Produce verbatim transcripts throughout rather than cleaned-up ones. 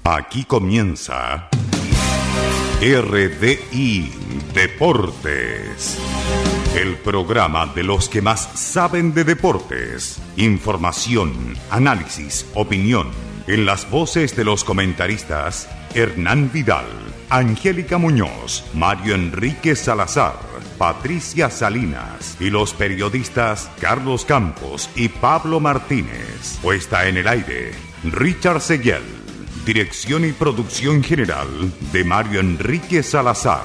Aquí comienza R D I Deportes, el programa de los que más saben de deportes. Información, análisis, opinión, en las voces de los comentaristas Hernán Vidal, Angélica Muñoz, Mario Enrique Salazar, Patricia Salinas y los periodistas Carlos Campos y Pablo Martínez. Puesta en el aire, Richard Seguel. Dirección y producción general de Mario Enrique Salazar.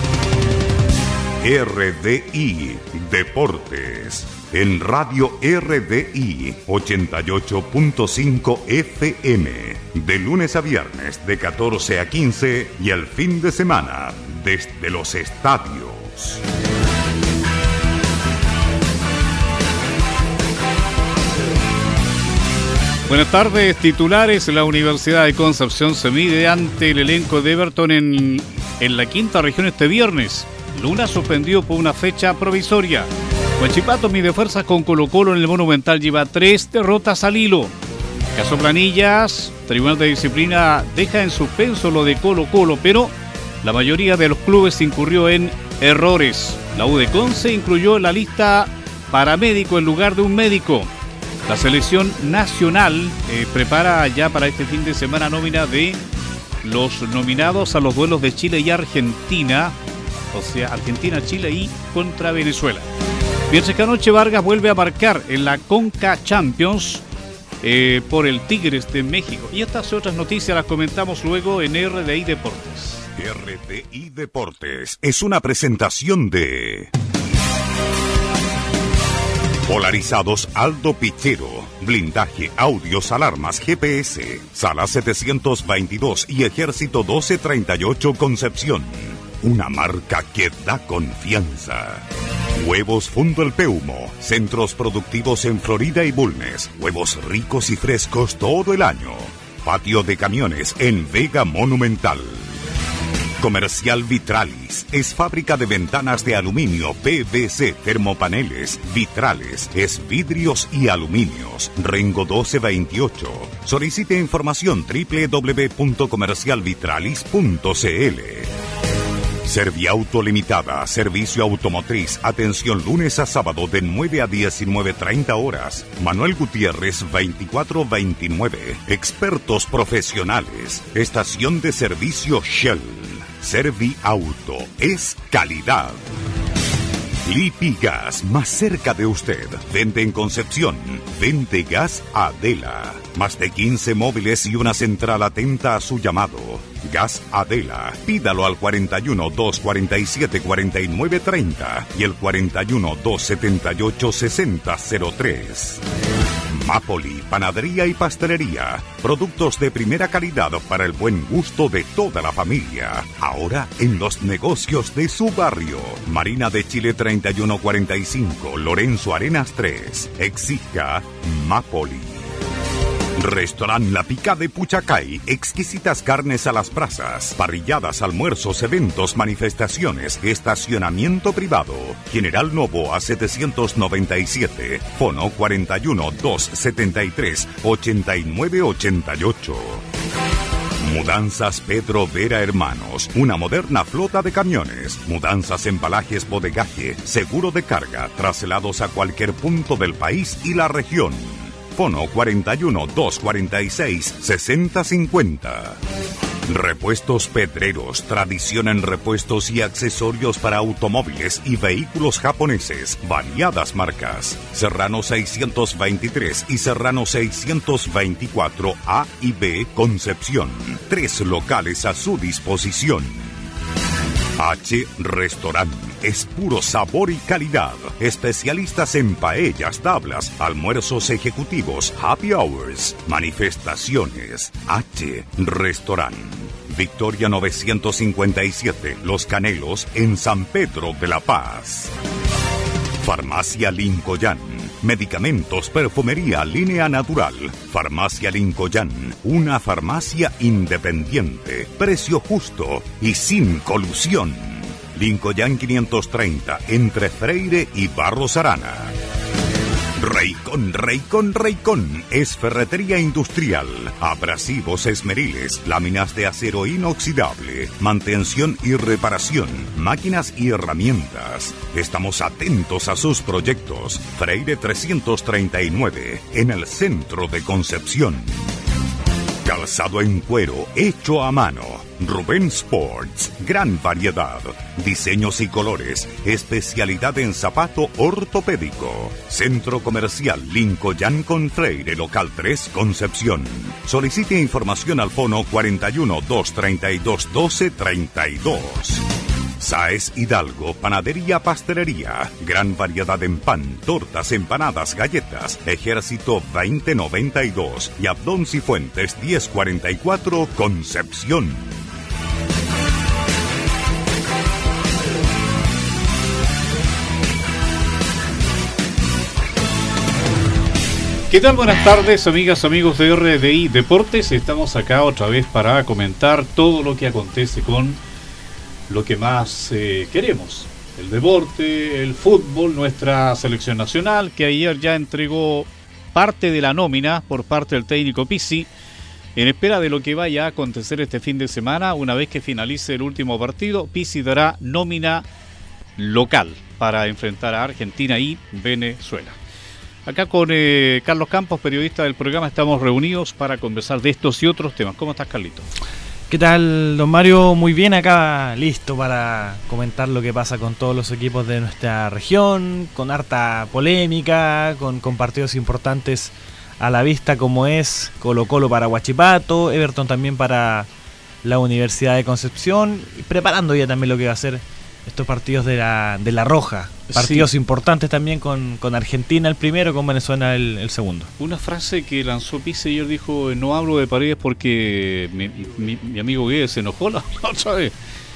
R D I Deportes en Radio R D I ochenta y ocho punto cinco F M, de lunes a viernes de catorce a quince y el fin de semana desde los estadios. Buenas tardes, titulares. La Universidad de Concepción se mide ante el elenco de Everton en, en la quinta región este viernes. Luna suspendido por una fecha provisoria. Huachipato mide fuerzas con Colo-Colo en el Monumental, lleva tres derrotas al hilo. Caso Planillas, Tribunal de Disciplina deja en suspenso lo de Colo-Colo, pero la mayoría de los clubes incurrió en errores. La U de Conce incluyó en la lista paramédico en lugar de un médico. La selección nacional eh, prepara ya para este fin de semana nómina de los nominados a los duelos de Chile y Argentina, o sea, Argentina, Chile y contra Venezuela. Mientras que anoche Vargas vuelve a marcar en la Conca Champions eh, por el Tigres de México. Y estas y otras noticias las comentamos luego en R D I Deportes. R D I Deportes es una presentación de... Polarizados Aldo Pichero, blindaje, audios, alarmas, G P S, Sala setecientos veintidós y Ejército doce treinta y ocho Concepción. Una marca que da confianza. Huevos Fundo El Peumo, centros productivos en Florida y Bulnes. Huevos ricos y frescos todo el año. Patio de camiones en Vega Monumental. Comercial Vitralis es fábrica de ventanas de aluminio, P V C, termopaneles, vitrales, es vidrios y aluminios. Rengo doce veintiocho. Solicite información doble u doble u doble u punto comercial vitralis punto c l. Serviauto Limitada, servicio automotriz, atención lunes a sábado de nueve a diecinueve treinta horas. Manuel Gutiérrez veinticuatro veintinueve. Expertos profesionales, estación de servicio Shell. Serviauto es calidad. Lipigas, más cerca de usted. Vende en Concepción. Vende Gas Adela. Más de quince móviles y una central atenta a su llamado. Gas Adela. Pídalo al cuarenta y uno, dos cuarenta y siete, cuarenta y nueve treinta y el cuarenta y uno, dos setenta y ocho, sesenta cero tres. Mapoli, panadería y pastelería. Productos de primera calidad para el buen gusto de toda la familia. Ahora en los negocios de su barrio. Marina de Chile treinta y uno cuarenta y cinco, Lorenzo Arenas tres. Exija Mapoli. Restaurant La Pica de Puchacay, exquisitas carnes a las brasas, parrilladas, almuerzos, eventos, manifestaciones, estacionamiento privado. General Novoa setecientos noventa y siete, fono cuarenta y uno, dos setenta y tres, ochenta y nueve ochenta y ocho. Mudanzas Pedro Vera Hermanos, una moderna flota de camiones, mudanzas, embalajes, bodegaje, seguro de carga, traslados a cualquier punto del país y la región. Fono cuarenta y uno, dos cuarenta y seis, sesenta cincuenta. Repuestos Pedreros, tradición en repuestos y accesorios para automóviles y vehículos japoneses, variadas marcas. Serrano seiscientos veintitrés y Serrano seiscientos veinticuatro A y B, Concepción. Tres locales a su disposición. H Restaurant es puro sabor y calidad. Especialistas en paellas, tablas, almuerzos ejecutivos, happy hours, manifestaciones. H Restaurant. Victoria novecientos cincuenta y siete, Los Canelos, en San Pedro de la Paz. Farmacia Lincoln. Medicamentos, perfumería, línea natural. Farmacia Lincoln, una farmacia independiente, precio justo y sin colusión. Lincoln quinientos treinta, entre Freire y Barros Arana. Raycon, Raycon, Raycon es ferretería industrial, abrasivos esmeriles, láminas de acero inoxidable, mantención y reparación, máquinas y herramientas. Estamos atentos a sus proyectos. Freire trescientos treinta y nueve, en el centro de Concepción. Calzado en cuero, hecho a mano. Rubén Sports, gran variedad, diseños y colores, especialidad en zapato ortopédico. Centro Comercial Lincoln con Freire, local tres, Concepción. Solicite información al fono cuarenta y uno, doscientos treinta y dos, doce treinta y dos. Sáez Hidalgo, panadería, pastelería, gran variedad en pan, tortas, empanadas, galletas. Ejército veinte noventa y dos y Abdón Cifuentes diez cuarenta y cuatro, Concepción. ¿Qué tal? Buenas tardes, amigas, amigos de R D I Deportes. Estamos acá otra vez para comentar todo lo que acontece con lo que más eh, queremos, el deporte, el fútbol, nuestra selección nacional, que ayer ya entregó parte de la nómina por parte del técnico Pizzi, en espera de lo que vaya a acontecer este fin de semana. Una vez que finalice el último partido, Pizzi dará nómina local para enfrentar a Argentina y Venezuela. Acá con eh, Carlos Campos, periodista del programa, estamos reunidos para conversar de estos y otros temas. ¿Cómo estás, Carlito? ¿Qué tal, don Mario? Muy bien, acá listo para comentar lo que pasa con todos los equipos de nuestra región, con harta polémica, con, con partidos importantes a la vista como es Colo-Colo para Huachipato, Everton también para la Universidad de Concepción, y preparando ya también lo que va a ser estos partidos de la, de la Roja. Partidos sí. importantes también con, con Argentina el primero, con Venezuela el, el segundo. Una frase que lanzó Pizzi ayer, dijo: no hablo de Paredes porque mi, mi, mi amigo Guedes se enojó la otra vez.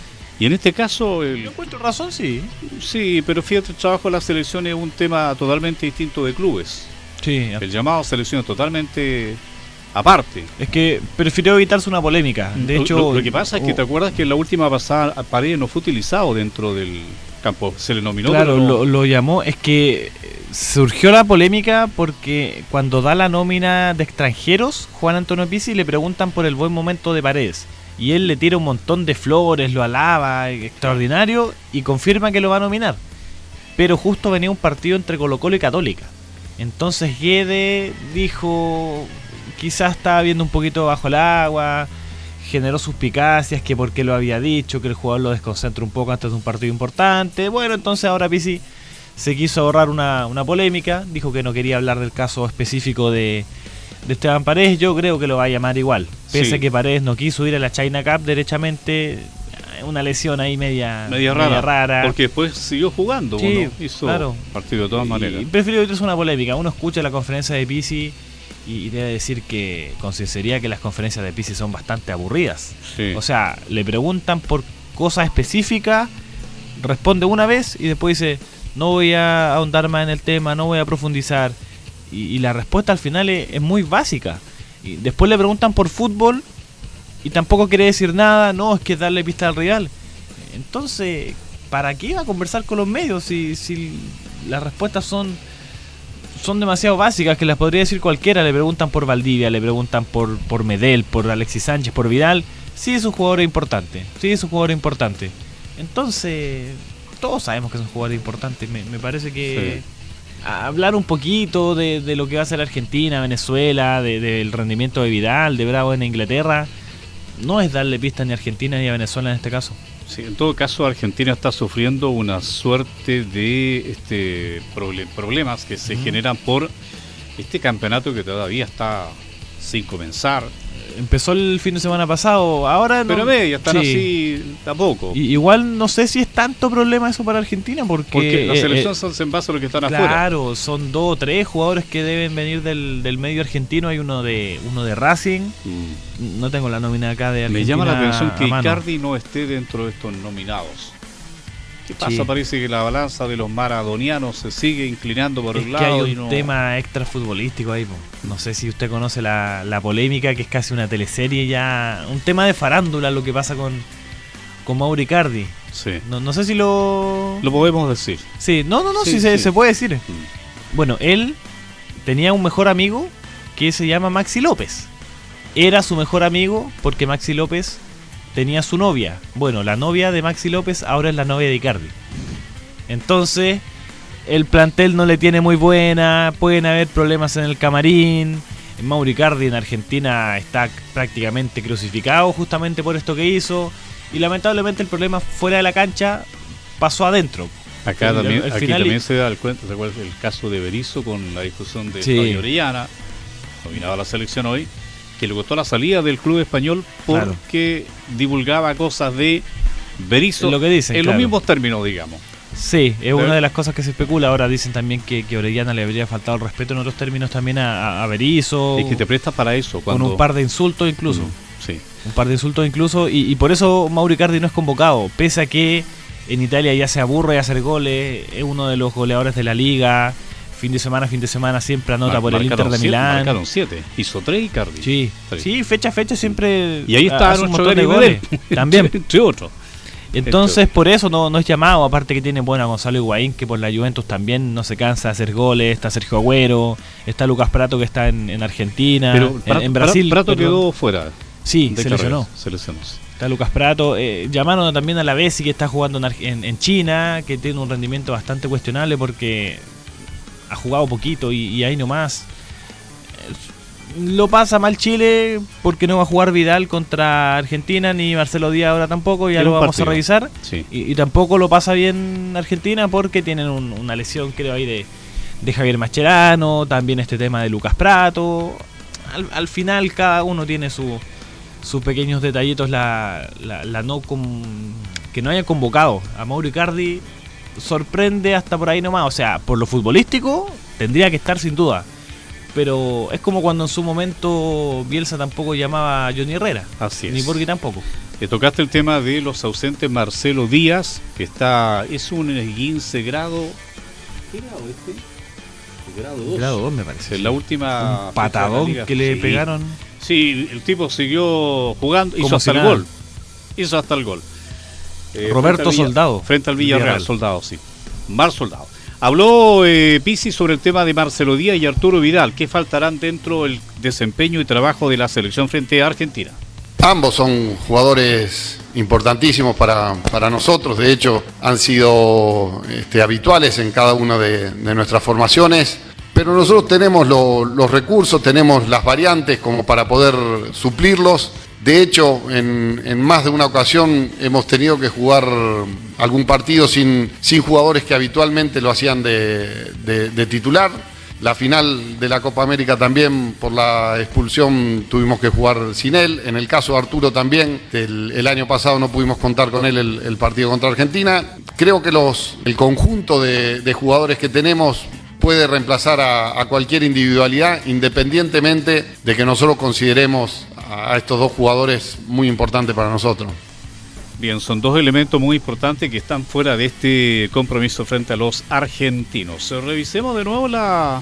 Y en este caso... El, Yo encuentro razón, sí. Sí, pero fíjate, el trabajo de la selección es un tema totalmente distinto de clubes. Sí. El llamado a selección es totalmente aparte. Es que prefirió evitarse una polémica. De hecho, lo, lo que pasa es que te acuerdas que en la última pasada Paredes no fue utilizado dentro del campo, se le nominó. Claro, no... lo, lo llamó. Es que surgió la polémica porque cuando da la nómina de extranjeros, Juan Antonio Pizzi, le preguntan por el buen momento de Paredes. Y él le tira un montón de flores, lo alaba, extraordinario, y confirma que lo va a nominar. Pero justo venía un partido entre Colo-Colo y Católica. Entonces Guedes dijo, quizás estaba viendo un poquito bajo el agua, generó suspicacias, que por qué lo había dicho, que el jugador lo desconcentra un poco antes de un partido importante. Bueno, entonces ahora Pizzi se quiso ahorrar una, una polémica, dijo que no quería hablar del caso específico de, de Esteban Paredes. Yo creo que lo va a llamar igual, pese sí. a que Paredes no quiso ir a la China Cup derechamente, una lesión ahí media, media, media rara, rara, porque después siguió jugando, sí, ¿no? Hizo claro. partido de todas maneras. Y prefirió evitarse una polémica. Uno escucha la conferencia de Pizzi y debe decir que con sinceridad que las conferencias de Pizzi son bastante aburridas. Sí. O sea, le preguntan por cosas específicas, responde una vez y después dice, no voy a ahondar más en el tema, no voy a profundizar. Y, y la respuesta al final es, es muy básica. Y después le preguntan por fútbol y tampoco quiere decir nada, no, es que es darle pista al rival. Entonces, ¿para qué iba a conversar con los medios si, si las respuestas son... son demasiado básicas, que las podría decir cualquiera? Le preguntan por Valdivia, le preguntan por, por Medel, por Alexis Sánchez, por Vidal. Sí, es un jugador importante, sí, es un jugador importante. Entonces, todos sabemos que es un jugador importante. Me, me parece que sí. hablar un poquito de, de lo que va a hacer Argentina, Venezuela, de, del rendimiento de Vidal, de Bravo en Inglaterra, no es darle pistas ni a Argentina ni a Venezuela en este caso. Sí, en todo caso Argentina está sufriendo una suerte de este proble- problemas que se uh-huh. generan por este campeonato que todavía está sin comenzar. Empezó el fin de semana pasado, ahora no, pero ve, ya están sí. así tampoco. Y, igual no sé si es tanto problema eso para Argentina, porque, porque la selección eh, son en base a los que están claro, afuera. Claro, son dos o tres jugadores que deben venir del, del medio argentino. Hay uno de uno de Racing, mm. no tengo la nómina acá de Argentina. Me llama la atención que Icardi no esté dentro de estos nominados. ¿Qué pasa? Sí. Parece que la balanza de los maradonianos se sigue inclinando por es el que lado. Hay un y no... tema extra futbolístico ahí. Po. No sé si usted conoce la, la polémica, que es casi una teleserie ya. Un tema de farándula lo que pasa con, con Mauro Icardi. Sí. No, no sé si lo... Lo podemos decir. Sí, no, no, no, sí, sí, sí. Se, se puede decir. Mm. Bueno, él tenía un mejor amigo que se llama Maxi López. Era su mejor amigo porque Maxi López tenía su novia. Bueno, la novia de Maxi López ahora es la novia de Icardi. Entonces, el plantel no le tiene muy buena, pueden haber problemas en el camarín. Mauro Icardi en Argentina está prácticamente crucificado justamente por esto que hizo. Y lamentablemente el problema fuera de la cancha pasó adentro. Acá El- también, al aquí final- también se da el cuento, ¿se acuerda el caso de Berizzo con la discusión de Sí. Fabio Orellana, nominado a la selección hoy, que le costó la salida del club español porque divulgaba cosas de Berizzo Es lo que dicen, en claro. los mismos términos, digamos. Sí, es ¿Sí? una de las cosas que se especula. Ahora dicen también que, que Orellana le habría faltado el respeto en otros términos también a, a, a Berizzo. Es que te prestas para eso. Cuando... Con un par de insultos incluso. Mm, sí. Un par de insultos incluso. Y, y por eso Mauro Icardi no es convocado. Pese a que en Italia ya se aburre de hacer goles. Es uno de los goleadores de la liga. Fin de semana, fin de semana siempre anota Mar- por el Inter de siete, Milán. Marcaron siete. Hizo tres Icardi. Sí, Tres. sí, fecha a fecha siempre. Y ahí está hace un nuestro montón de Gary goles. Medel. También. Entre otros. Entonces por eso no, no es llamado, aparte que tiene bueno a Gonzalo Higuaín, que por la Juventus también no se cansa de hacer goles, está Sergio Agüero, está Lucas Prato que está en, en Argentina, Pero en, Prato, en Brasil. Prato perdón. quedó fuera. Sí, de se carreras. lesionó. Se lesionó, sí. Está Lucas Prato, eh, llamaron también a la Bessi que está jugando en, Arge- en, en China, que tiene un rendimiento bastante cuestionable porque ha jugado poquito y, y ahí nomás. Lo pasa mal Chile porque no va a jugar Vidal contra Argentina ni Marcelo Díaz ahora tampoco, ya Tiene lo un vamos partido. a revisar. Sí. Y, y tampoco lo pasa bien Argentina porque tienen un- una lesión creo ahí de, de Javier Mascherano, también este tema de Lucas Prato. Al, al final cada uno tiene su, sus pequeños detallitos, la, la, la no con, que no haya convocado a Mauro Icardi sorprende hasta por ahí nomás. O sea, por lo futbolístico tendría que estar sin duda. Pero es como cuando en su momento Bielsa tampoco llamaba a Johnny Herrera. Así es. Ni Borghi tampoco. Que tocaste el tema de los ausentes. Marcelo Díaz, que está, es un esguince grado. ¿Qué grado este? Grado dos. Grado dos me parece. Es la última Un patadón fecha de la liga. que le Sí. pegaron. Sí, el tipo siguió jugando, hizo Como hasta si el nada. gol. Hizo hasta el gol. Eh, Roberto frente al Villa- Soldado. Frente al Villarreal, Villarreal. Soldado, sí. Mar Soldado. Habló eh, Pizzi sobre el tema de Marcelo Díaz y Arturo Vidal. ¿Qué faltarán dentro del desempeño y trabajo de la selección frente a Argentina? Ambos son jugadores importantísimos para, para nosotros, de hecho han sido este, habituales en cada una de, de nuestras formaciones, pero nosotros tenemos lo- los recursos, tenemos las variantes como para poder suplirlos. De hecho, en, en más de una ocasión hemos tenido que jugar algún partido sin, sin jugadores que habitualmente lo hacían de, de- de titular. La final de la Copa América también, por la expulsión, tuvimos que jugar sin él. En el caso de Arturo también, el, el año pasado no pudimos contar con él el, el partido contra Argentina. Creo que los, el conjunto de, de jugadores que tenemos puede reemplazar a, a cualquier individualidad, independientemente de que nosotros consideremos a estos dos jugadores muy importantes para nosotros. Bien, son dos elementos muy importantes que están fuera de este compromiso frente a los argentinos. Eh, Revisemos de nuevo la,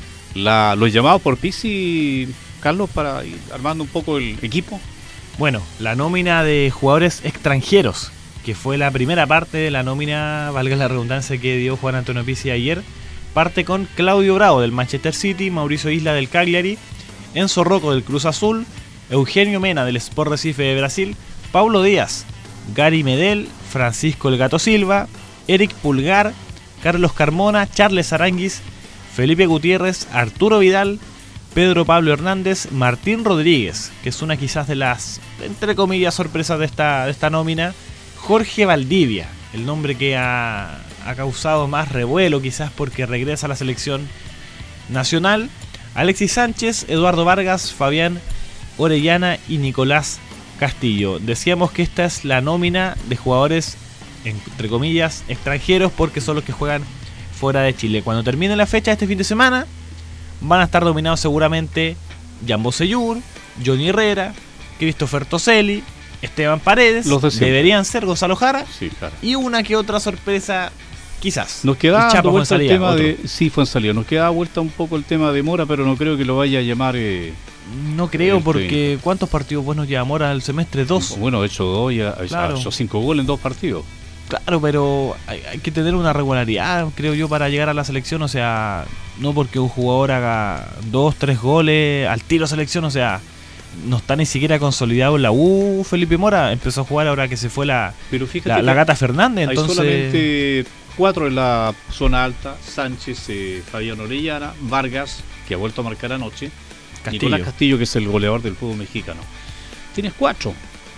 la los llamados por Pizzi, Carlos, para ir armando un poco el equipo. Bueno, la nómina de jugadores extranjeros, que fue la primera parte de la nómina, valga la redundancia, que dio Juan Antonio Pizzi ayer, parte con Claudio Bravo del Manchester City, Mauricio Isla del Cagliari, Enzo Rocco del Cruz Azul, Eugenio Mena del Sport Recife de Brasil, Paulo Díaz, Gary Medel, Francisco El Gato Silva, Eric Pulgar, Carlos Carmona, Charles Aranguis, Felipe Gutiérrez, Arturo Vidal, Pedro Pablo Hernández, Martín Rodríguez, que es una quizás de las, entre comillas, sorpresas de esta, de esta nómina, Jorge Valdivia, el nombre que ha, ha causado más revuelo quizás porque regresa a la selección nacional, Alexis Sánchez, Eduardo Vargas, Fabián Orellana y Nicolás Castillo. Decíamos que esta es la nómina de jugadores, entre comillas, extranjeros, porque son los que juegan fuera de Chile. Cuando termine la fecha este fin de semana, van a estar dominados seguramente Jambo Seyur, Johnny Herrera, Christopher Toselli, Esteban Paredes, Los de siempre. deberían ser Gonzalo Jara Sí, claro. y una que otra sorpresa, quizás. Nos queda El dando Chapo vuelta el Fuenzalía, tema otro. de. Sí, fue en salida. Nos queda vuelta un poco el tema de Mora, pero no creo que lo vaya a llamar. Eh, No creo, El porque técnico. ¿cuántos partidos buenos lleva Mora al semestre? Dos. Bueno, ha hecho dos y ha, Claro. ha hecho cinco goles en dos partidos. Claro, pero hay, hay que tener una regularidad, creo yo, para llegar a la selección. O sea, no porque un jugador haga dos, tres goles al tiro selección, o sea, no está ni siquiera consolidado en la U. Felipe Mora empezó a jugar ahora que se fue la, Pero fíjate la, que la Gata Fernández, hay entonces solamente cuatro en la zona alta: Sánchez, eh, Fabián Orellana, Vargas, que ha vuelto a marcar anoche, Castillo. Nicolás Castillo, que es el goleador del fútbol mexicano. Tienes cuatro.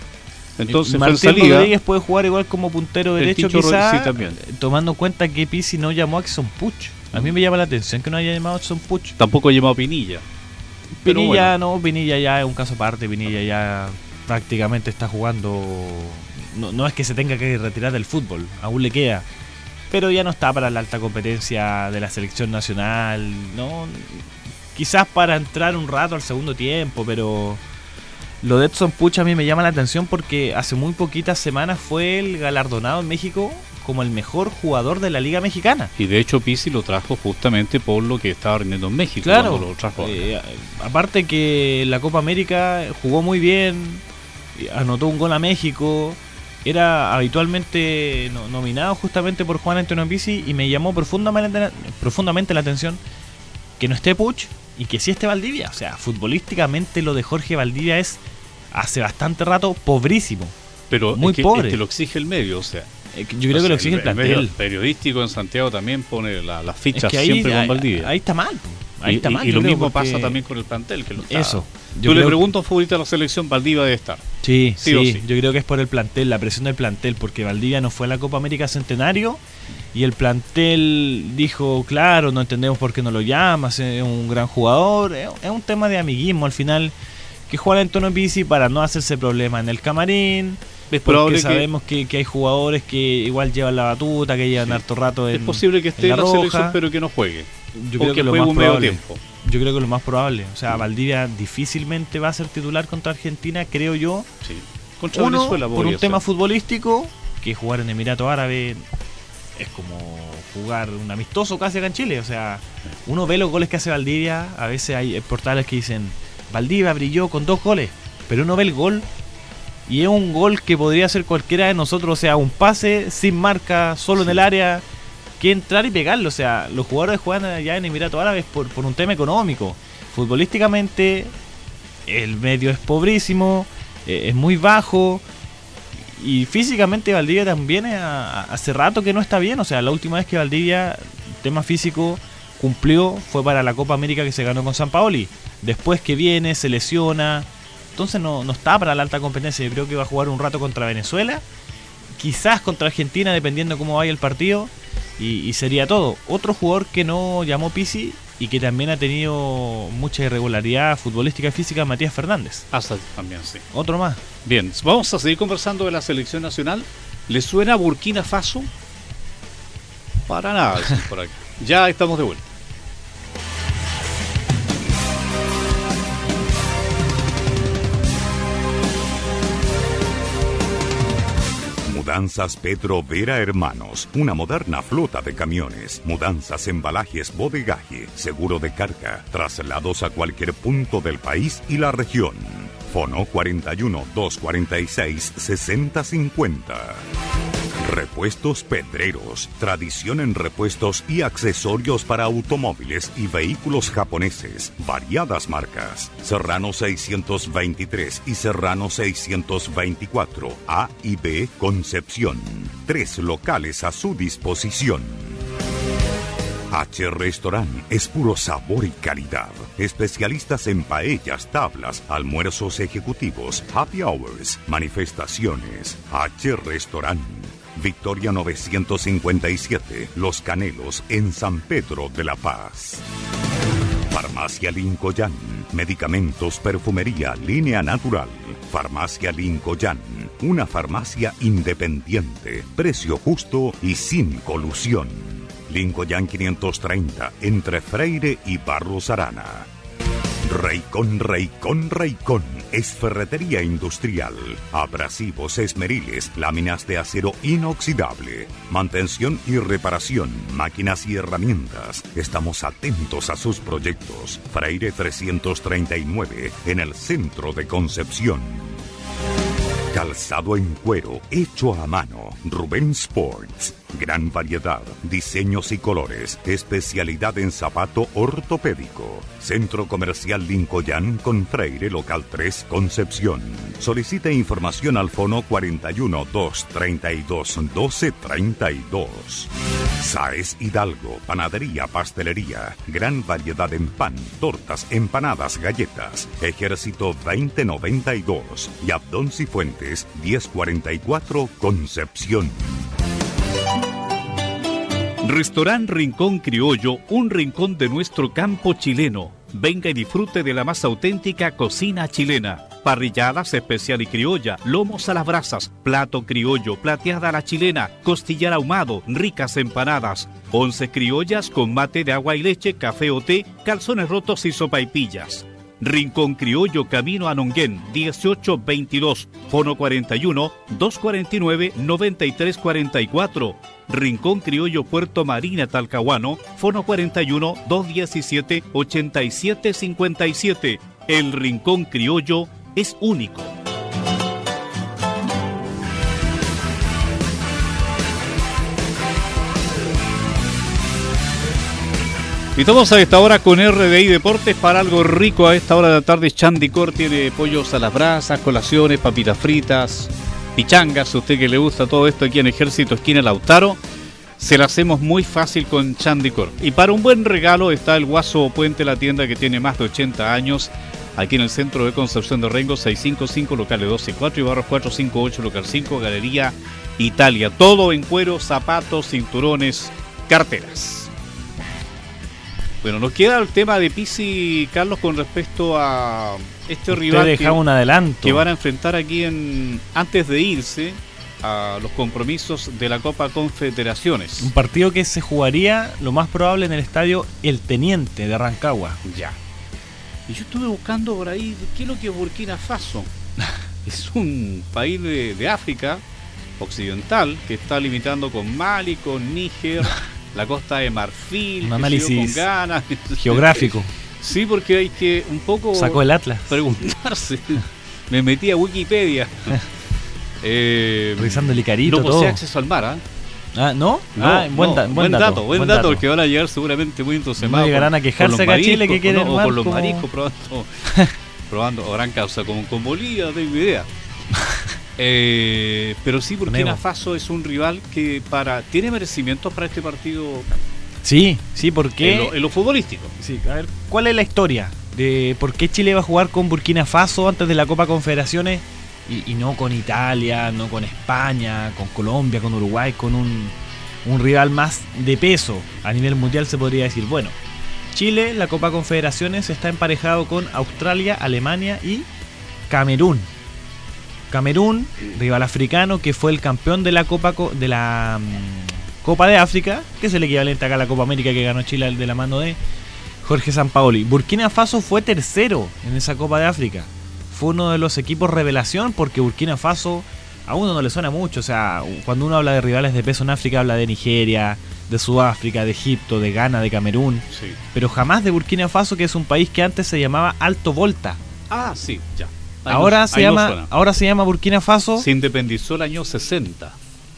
Entonces Martín Fuenzalía, Rodríguez puede jugar igual como puntero El derecho, Ticho quizá, Ro- sí, también. tomando en cuenta que Pizzi no llamó a Exxon Puch. A mí me llama la atención que no haya llamado a Exxon Puch. tampoco ha llamado Pinilla. Pero Pinilla bueno. no, Pinilla ya es un caso aparte. Pinilla ya prácticamente está jugando. No, no es que se tenga que retirar del fútbol, aún le queda. Pero ya no está para la alta competencia de la selección nacional. No, quizás para entrar un rato al segundo tiempo, pero lo de Edson Puch a mí me llama la atención porque hace muy poquitas semanas fue el galardonado en México como el mejor jugador de la Liga Mexicana. Y de hecho Pizzi lo trajo justamente por lo que estaba rindiendo en México. Claro, cuando lo trajo acá. eh, aparte que la Copa América jugó muy bien, anotó un gol a México, era habitualmente no, nominado justamente por Juan Antonio Pizzi, y me llamó profundamente, profundamente la atención que no esté Puch y que sí esté Valdivia. O sea, futbolísticamente lo de Jorge Valdivia es hace bastante rato pobrísimo. Pero muy es que, pobre. es que lo exige el medio, o sea. Eh, Yo creo que lo exige el plantel. medio periodístico en Santiago también pone la- las Es fichas que ahí, siempre con ahí, Valdivia. ahí está mal. po. Ahí y está y- mal. y yo lo creo, mismo porque- pasa también con el plantel, que lo está. Eso. Tú Yo le creo- preguntas a un futbolista de la selección, Valdivia debe estar. Sí, Sí sí, o sí. yo creo que es por el plantel, la presión del plantel, porque Valdivia no fue a la Copa América Centenario y el plantel dijo, claro, no entendemos por qué no lo llamas, es un gran jugador, es es un tema de amiguismo al final, que Juan Antonio Pizzi para no hacerse problema en el camarín, Es porque probable que, sabemos que, que hay jugadores que igual llevan la batuta, que llevan Sí. harto rato en es posible que esté en en la la, roja. selección, pero que no juegue. Yo o creo que que lo juegue más un medio probable. tiempo. Yo creo que lo más probable, o sea, Valdivia difícilmente va a ser titular contra Argentina, creo yo. Sí. Contra Uno, Venezuela por podría un tema ser. futbolístico, que jugar en Emirato Árabe es como jugar un amistoso casi acá en Chile. O sea, uno ve los goles que hace Valdivia, a veces hay portales que dicen Valdivia brilló con dos goles, pero uno ve el gol y es un gol que podría ser cualquiera de nosotros, o sea, un pase sin marca, solo en el área, que entrar y pegarlo. O sea, los jugadores juegan allá en Emirato Árabe por, por un tema económico. Futbolísticamente el medio es pobrísimo, eh, es muy bajo, y físicamente Valdivia también es a- a- hace rato que no está bien. O sea, la última vez que Valdivia, tema físico, cumplió fue para la Copa América que se ganó con Sampaoli. Después que viene, se lesiona, entonces no, no está para la alta competencia. Yo creo que va a jugar un rato contra Venezuela, quizás contra Argentina, dependiendo cómo vaya el partido, y, y sería todo. Otro jugador que no llamó Pizzi y que también ha tenido mucha irregularidad futbolística y física, Matías Fernández. Hasta también, sí. Otro más. Bien, vamos a seguir conversando de la selección nacional. ¿Le suena a Burkina Faso? Para nada, dicen por aquí. Ya estamos de vuelta. Mudanzas Pedro Vera Hermanos, una moderna flota de camiones, mudanzas, embalajes, bodegaje, seguro de carga, traslados a cualquier punto del país y la región. Fono cuarenta y uno, doscientos cuarenta y seis, sesenta cincuenta. Repuestos Pedreros, tradición en repuestos y accesorios para automóviles y vehículos japoneses, variadas marcas. Serrano seiscientos veintitrés y Serrano seiscientos veinticuatro, A y B, Concepción. Tres locales a su disposición. H Restaurant es puro sabor y calidad. Especialistas en paellas, tablas, almuerzos ejecutivos, happy hours, manifestaciones. H Restaurant. Victoria novecientos cincuenta y siete, Los Canelos, en San Pedro de la Paz. Farmacia Lincoln, medicamentos, perfumería, línea natural. Farmacia Lincoln, una farmacia independiente, precio justo y sin colusión. Lincoln quinientos treinta, entre Freire y Barros Arana. Raycon, Raycon, Raycon es ferretería industrial, abrasivos, esmeriles, láminas de acero inoxidable, mantención y reparación, máquinas y herramientas. Estamos atentos a sus proyectos. Freire trescientos treinta y nueve, en el centro de Concepción. Calzado en cuero, hecho a mano. Rubén Sports. Gran variedad, diseños y colores, especialidad en zapato ortopédico. Centro Comercial Lincoln con Freire, local tres, Concepción. Solicita información al fono cuarenta y uno, doscientos treinta y dos, doce treinta y dos. Sáez Hidalgo, panadería, pastelería, gran variedad en pan, tortas, empanadas, galletas. Ejército veinte noventa y dos y Abdón Cifuentes diez cuarenta y cuatro, Concepción. Restaurant Rincón Criollo, un rincón de nuestro campo chileno. Venga y disfrute de la más auténtica cocina chilena. Parrilladas especial y criolla, lomos a las brasas, plato criollo, plateada a la chilena, costillar ahumado, ricas empanadas, once criollas con mate de agua y leche, café o té, calzones rotos y sopaipillas. Rincón Criollo, Camino a Nonguén, dieciocho veintidós, fono cuarenta y uno, doscientos cuarenta y nueve, noventa y tres cuarenta y cuatro. Rincón Criollo, Puerto Marina, Talcahuano, fono cuarenta y uno, doscientos diecisiete, ochenta y siete cincuenta y siete. El Rincón Criollo es único. Y estamos a esta hora con R D I Deportes para algo rico a esta hora de la tarde. Chandicor tiene pollos a las brasas, colaciones, papitas fritas, pichangas. A usted que le gusta todo esto aquí en Ejército Esquina Lautaro, se la hacemos muy fácil con Chandicor. Y para un buen regalo está el Guaso Puente, la tienda que tiene más de ochenta años, aquí en el centro de Concepción de Rengo, seiscientos cincuenta y cinco, locales doce y cuatro y Barros cuatrocientos cincuenta y ocho, local cinco, Galería Italia. Todo en cuero, zapatos, cinturones, carteras. Bueno, nos queda el tema de Pizzi, Carlos, con respecto a este Usted rival deja que, un adelanto. que van a enfrentar aquí en antes de irse a los compromisos de la Copa Confederaciones. Un partido que se jugaría lo más probable en el estadio El Teniente de Rancagua. Ya. Y yo estuve buscando por ahí, ¿qué es lo que es Burkina Faso? Es un país de, de África occidental que está limitando con Mali, con Níger, la Costa de Marfil, un análisis con Ghana, geográfico. Sí, porque hay que un poco sacó el Atlas, preguntarse. Me metí a Wikipedia. eh, revisando el Icarito, no posee todo. acceso al mar, ¿eh? Ah, ¿no? No, ah, buen, no, da, buen, buen dato, dato, buen buen dato, dato, porque van a llegar seguramente muy entusiasmados. No llegarán a quejarse acá a Chile que quieren no, mar o por los como... mariscos probando, probando, o gran causa, como con Bolivia, no tengo idea. Eh, pero sí, Burkina Faso es un rival que para tiene merecimientos para este partido. Sí, sí, porque en lo, en lo futbolístico. Sí, a ver, ¿cuál es la historia de por qué Chile va a jugar con Burkina Faso antes de la Copa Confederaciones y, y no con Italia, no con España, con Colombia, con Uruguay, con un, un rival más de peso a nivel mundial? Se podría decir, bueno, Chile, la Copa Confederaciones está emparejado con Australia, Alemania y Camerún. Camerún, rival africano que fue el campeón de la Copa de la um, Copa de África, que es el equivalente acá a la Copa América que ganó Chile de la mano de Jorge Sampaoli. Burkina Faso fue tercero en esa Copa de África. Fue uno de los equipos revelación porque Burkina Faso a uno no le suena mucho. O sea, cuando uno habla de rivales de peso en África, habla de Nigeria, de Sudáfrica, de Egipto, de Ghana, de Camerún. Sí. Pero jamás de Burkina Faso, que es un país que antes se llamaba Alto Volta. Ah, sí, ya. Ahí ahora, no, se llama, ahora se llama Burkina Faso. Se independizó el año sesenta.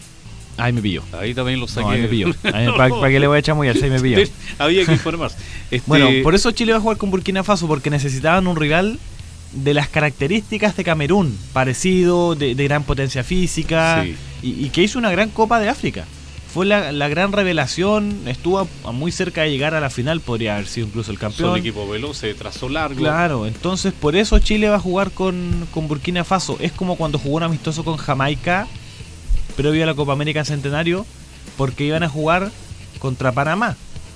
Ahí me pilló. Ahí también lo saqué. No, ahí me pilló. ¿Para pa qué le voy a echar muy al? Ahí me pilló. Había que informarse. Este... Bueno, por eso Chile va a jugar con Burkina Faso, porque necesitaban un rival de las características de Camerún, parecido, de, de gran potencia física, sí. y, y que hizo una gran Copa de África. Fue la, la gran revelación, estuvo a, a muy cerca de llegar a la final, podría haber sido incluso el campeón. Son equipo veloz, se trazó largo. Claro, entonces por eso Chile va a jugar con, con Burkina Faso. Es como cuando jugó un amistoso con Jamaica, previo a la Copa América Centenario, porque iban a jugar contra Panamá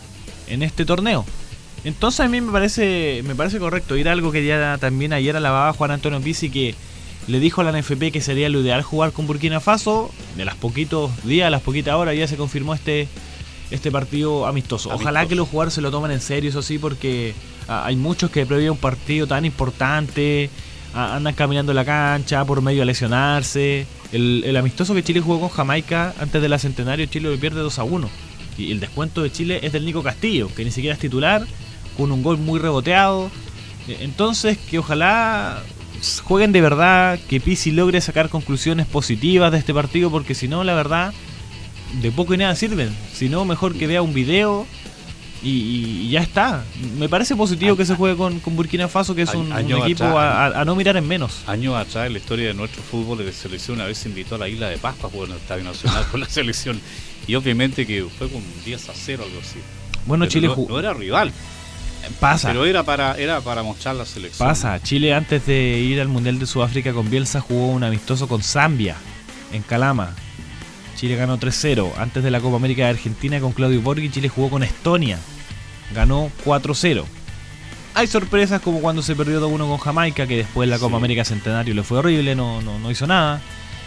en este torneo. Entonces a mí me parece me parece correcto ir a algo que ya también ayer alababa Juan Antonio Pizzi, que le dijo a la N F P que sería lo ideal jugar con Burkina Faso. De las poquitos días, a las poquitas horas ya se confirmó este este partido amistoso. Ojalá amistoso. Que los jugadores se lo tomen en serio, eso sí, porque ah, hay muchos que previo a un partido tan importante ah, andan caminando la cancha por medio a lesionarse. El, el amistoso que Chile jugó con Jamaica antes de la Centenario, Chile lo pierde dos a uno. Y el descuento de Chile es del Nico Castillo, que ni siquiera es titular, con un gol muy reboteado. Entonces, que ojalá jueguen de verdad, que Pizzi logre sacar conclusiones positivas de este partido, porque si no, la verdad, de poco y nada sirven. Si no, mejor que vea un video y, y ya está. Me parece positivo que se juegue con, con Burkina Faso, que es un, un equipo a, a no mirar en menos. Años atrás, en la historia de nuestro fútbol de selección, una vez se invitó a la Isla de Pascua a jugar en el Estadio Nacional con la selección. Y obviamente que fue con diez a cero, algo así. Bueno, pero Chile no, jugó. No era rival. Pasa. Pero era para era para mostrar la selección. Pasa. Chile, antes de ir al Mundial de Sudáfrica con Bielsa, jugó un amistoso con Zambia en Calama. Chile ganó tres cero. Antes de la Copa América de Argentina con Claudio Borghi, Chile jugó con Estonia. Ganó cuatro cero. Hay sorpresas como cuando se perdió dos uno con Jamaica, que después la Copa sí. América Centenario le fue horrible, no, no, no hizo nada.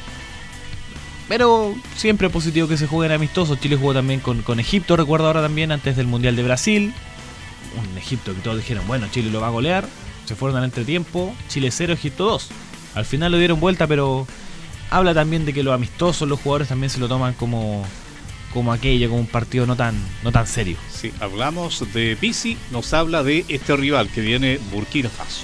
Pero siempre es positivo que se jueguen amistosos. Chile jugó también con, con Egipto, recuerdo ahora también, antes del Mundial de Brasil. Un Egipto que todos dijeron, bueno, Chile lo va a golear. Se fueron al entretiempo, Chile cero, Egipto dos. Al final lo dieron vuelta, pero habla también de que los amistosos, los jugadores también se lo toman como, como aquello, como un partido no tan, no tan serio. Sí, hablamos de Pizzi, nos habla de este rival que viene Burkina Faso.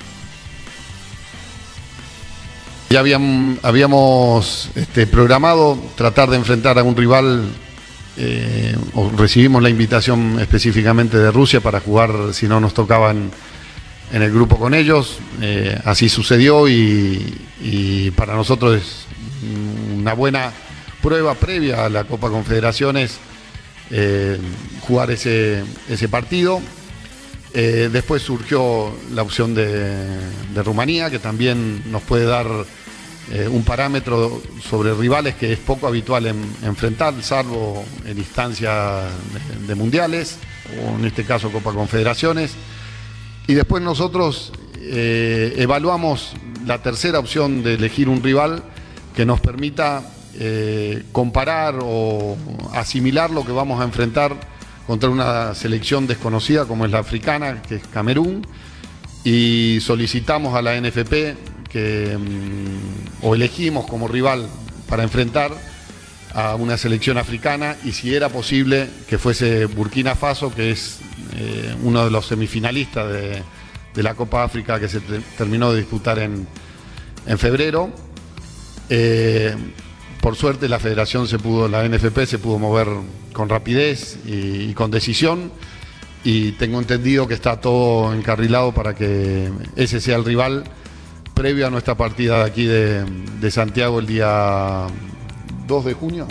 Ya habíamos, habíamos este, programado tratar de enfrentar a un rival, eh, o recibimos la invitación específicamente de Rusia para jugar, si no nos tocaban en el grupo con ellos, eh, así sucedió y, y para nosotros es una buena prueba previa a la Copa Confederaciones, eh, jugar ese, ese partido. Eh, después surgió la opción de, de Rumanía, que también nos puede dar eh, un parámetro sobre rivales que es poco habitual en, enfrentar, salvo en instancias de, de mundiales, o en este caso Copa Confederaciones. Y después nosotros eh, evaluamos la tercera opción de elegir un rival que nos permita eh, comparar o asimilar lo que vamos a enfrentar contra una selección desconocida como es la africana, que es Camerún, y solicitamos a la N F P que o elegimos como rival para enfrentar a una selección africana, y si era posible que fuese Burkina Faso, que es eh, uno de los semifinalistas de, de la Copa África que se te, terminó de disputar en, en febrero. Eh, Por suerte la federación se pudo, la N F P se pudo mover con rapidez y, y con decisión, y tengo entendido que está todo encarrilado para que ese sea el rival previo a nuestra partida de aquí de, de Santiago el día dos de junio.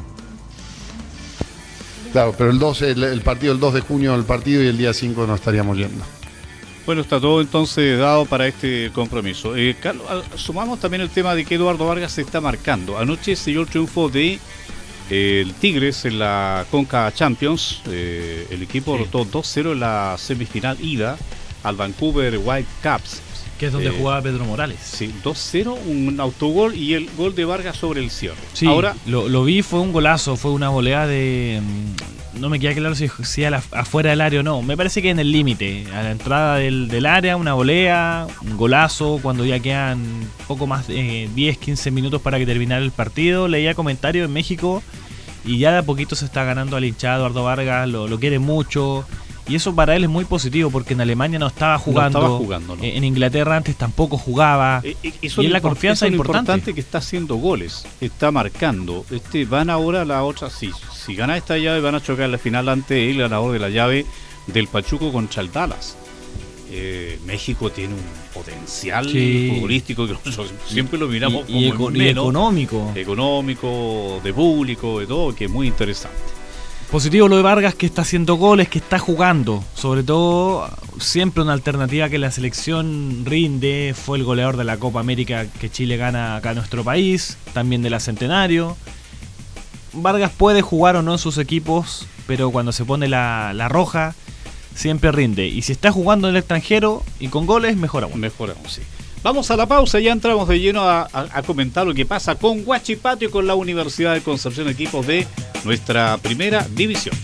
Claro, pero el, dos, el, el partido el dos de junio el partido y el día cinco no estaríamos yendo. Bueno, está todo entonces dado para este compromiso. Eh, Carlos, sumamos también el tema de que Eduardo Vargas se está marcando. Anoche se dio el triunfo de eh, el Tigres en la Conca Champions. Eh, el equipo sí. derrotó dos cero en la semifinal ida al Vancouver Whitecaps. Que es donde eh, jugaba Pedro Morales. Sí, dos cero, un autogol y el gol de Vargas sobre el cierre. Sí, ahora lo, lo vi, fue un golazo, fue una volea de... No me queda claro si, si a la, afuera del área o no. Me parece que en el límite, a la entrada del, del área, una volea, un golazo, cuando ya quedan poco más de eh, diez, quince minutos para que terminara el partido. Leía comentarios en México y ya de a poquito se está ganando al hinchado. Eduardo Vargas lo, lo quiere mucho. Y eso para él es muy positivo, porque en Alemania no estaba jugando, no estaba jugando ¿no? En Inglaterra antes tampoco jugaba, eh, eh, y es la confianza es importante. importante que está haciendo goles, está marcando. Este van ahora a la otra, sí, si gana esta llave van a chocar la final ante el ganador de la llave del Pachuco contra el Dallas. Eh, México tiene un potencial sí. futbolístico que nosotros siempre lo miramos y, como y, eco- y económico, económico, de público, de todo, que es muy interesante. Positivo lo de Vargas, que está haciendo goles, que está jugando. Sobre todo, siempre una alternativa que la selección rinde. Fue el goleador de la Copa América que Chile gana acá en nuestro país. También de la Centenario. Vargas puede jugar o no en sus equipos, pero cuando se pone la, la roja, siempre rinde. Y si está jugando en el extranjero y con goles, mejor aún. Mejor aún, sí. Vamos a la pausa, ya entramos de lleno a, a, a comentar lo que pasa con Huachipato y con la Universidad de Concepción, equipos de nuestra primera división.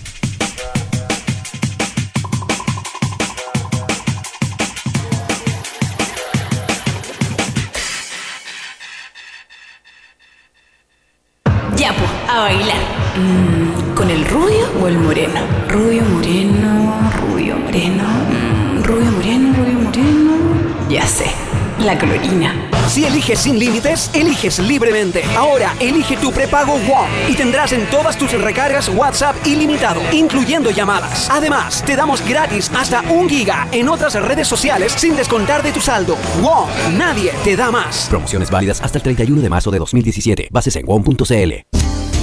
Ya, pues, a bailar. Mm, ¿con el rubio o el moreno? Rubio, moreno, rubio, moreno, mm, rubio, moreno, rubio, moreno. Ya sé. la colorina. Si eliges sin límites, eliges libremente. Ahora elige tu prepago WOM y tendrás en todas tus recargas WhatsApp ilimitado, incluyendo llamadas. Además, te damos gratis hasta un giga en otras redes sociales sin descontar de tu saldo. WOM, nadie te da más. Promociones válidas hasta el treinta y uno de marzo de dos mil diecisiete. Bases en wom punto c l.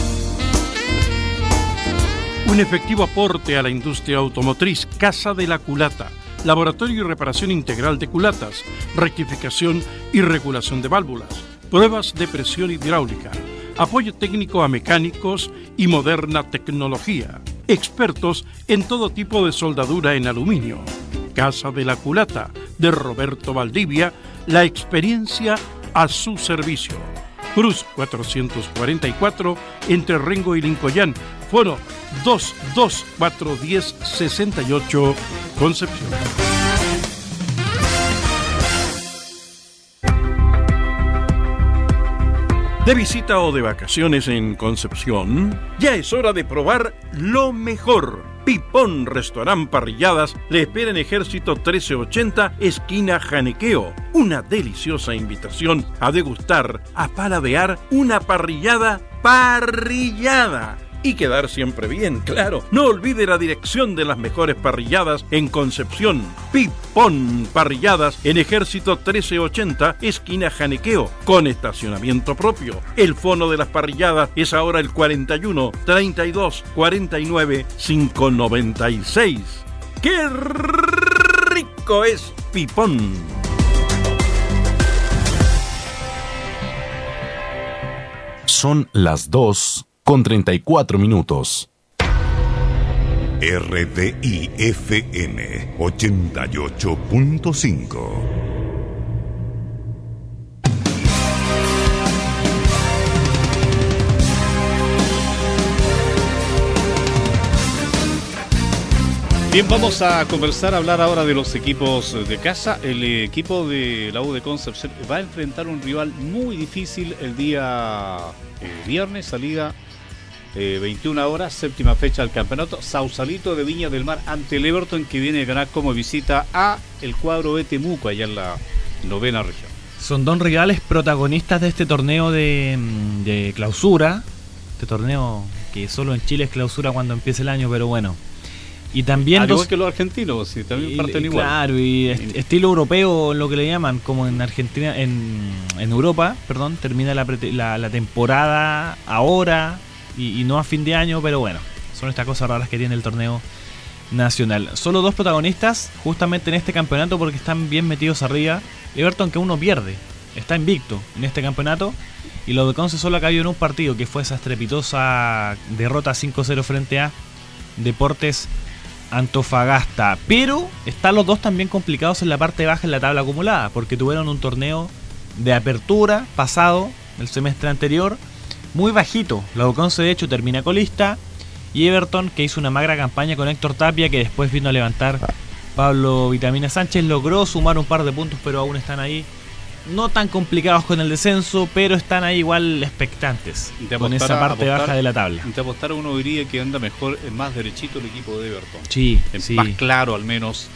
Un efectivo aporte a la industria automotriz. Casa de la Culata. Laboratorio y reparación integral de culatas, rectificación y regulación de válvulas, pruebas de presión hidráulica, apoyo técnico a mecánicos y moderna tecnología. Expertos en todo tipo de soldadura en aluminio. Casa de la Culata, de Roberto Valdivia, la experiencia a su servicio. Cruz cuatrocientos cuarenta y cuatro, entre Rengo y Lincoyán. Foro dos dos cuatro uno cero seis ocho, Concepción. ¿De visita o de vacaciones en Concepción? Ya es hora de probar lo mejor. Pipón Restaurant Parrilladas le espera en Ejército trece ochenta, esquina Janequeo. Una deliciosa invitación a degustar, a paladear una parrillada parrillada. Y quedar siempre bien, claro. No olvide la dirección de las mejores parrilladas en Concepción. Pipón Parrilladas en Ejército trece ochenta, esquina Janequeo, con estacionamiento propio. El fono de las parrilladas es ahora el cuarenta y uno, treinta y dos, cuarenta y nueve, quinientos noventa y seis. ¡Qué rico es Pipón! Son las dos con treinta y cuatro minutos. R D I F M ochenta y ocho punto cinco. Bien, vamos a conversar, a hablar ahora de los equipos de casa. El equipo de la U de Concepción va a enfrentar un rival muy difícil el día eh, viernes, salida Eh, veintiuna horas, séptima fecha del campeonato. Sausalito de Viña del Mar ante el Everton, que viene a ganar como visita a el cuadro de Temuco, allá en la novena región. Son dos rivales protagonistas de este torneo de, de clausura. Este torneo que solo en Chile es clausura cuando empieza el año, pero bueno. Y también al dos, igual que los argentinos, sí, también y, parten igual. Claro, y est- estilo europeo, lo que le llaman, como en Argentina, en, en Europa, perdón, termina la, pre- la, la temporada ahora. Y, y no a fin de año, pero bueno, son estas cosas raras que tiene el torneo nacional. Solo dos protagonistas justamente en este campeonato porque están bien metidos arriba. Everton, que uno pierde, está invicto en este campeonato. Y lo de Conce solo ha caído en un partido, que fue esa estrepitosa derrota cinco cero frente a Deportes Antofagasta. Pero están los dos también complicados en la parte baja en la tabla acumulada, porque tuvieron un torneo de apertura pasado, el semestre anterior, muy bajito. La Conce de hecho termina colista, y Everton, que hizo una magra campaña con Héctor Tapia, que después vino a levantar Pablo Vitamina Sánchez, logró sumar un par de puntos, pero aún están ahí, no tan complicados con el descenso, pero están ahí igual expectantes con esa parte apostar, baja de la tabla. De apostar uno diría que anda mejor, más derechito el equipo de Everton. Sí, es sí. Más claro al menos.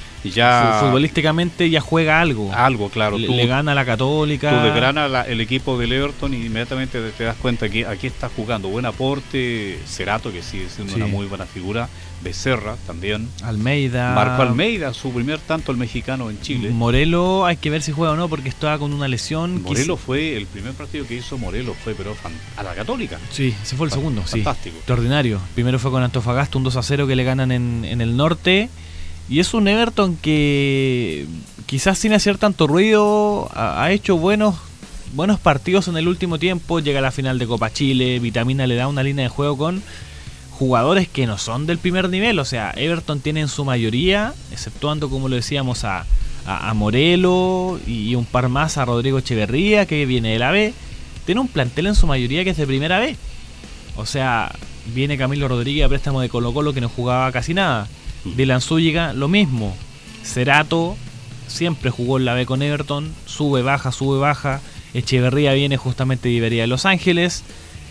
Ya futbolísticamente ya juega algo. Algo, claro. Le, tú, le gana a la Católica. Tú desgrana la, el equipo del Everton y inmediatamente te, te das cuenta que aquí está jugando. Buen aporte. Cerato, que sigue siendo sí. una muy buena figura. Becerra también. Almeida. Marco Almeida, su primer tanto el mexicano en Chile. Morelo, hay que ver si juega o no porque estaba con una lesión. Morelo quis... fue el primer partido que hizo Morelo, fue pero fan... a la Católica. Sí, ese fue el segundo. Fantástico. Sí. Extraordinario. Primero fue con Antofagasta, un dos a cero que le ganan en, en el norte. Y es un Everton que quizás sin hacer tanto ruido ha, ha hecho buenos buenos partidos en el último tiempo. Llega a la final de Copa Chile. Vitamina le da una línea de juego con jugadores que no son del primer nivel. O sea, Everton tiene en su mayoría, exceptuando, como lo decíamos, a, a, a Morelo y, y un par más, a Rodrigo Echeverría, que viene de la B. Tiene un plantel en su mayoría que es de primera B. O sea, viene Camilo Rodríguez a préstamo de Colo Colo, que no jugaba casi nada. Dylan Zúñiga, lo mismo. Cerato siempre jugó en la B con Everton, sube, baja, sube, baja. Echeverría viene justamente de Iberia de Los Ángeles.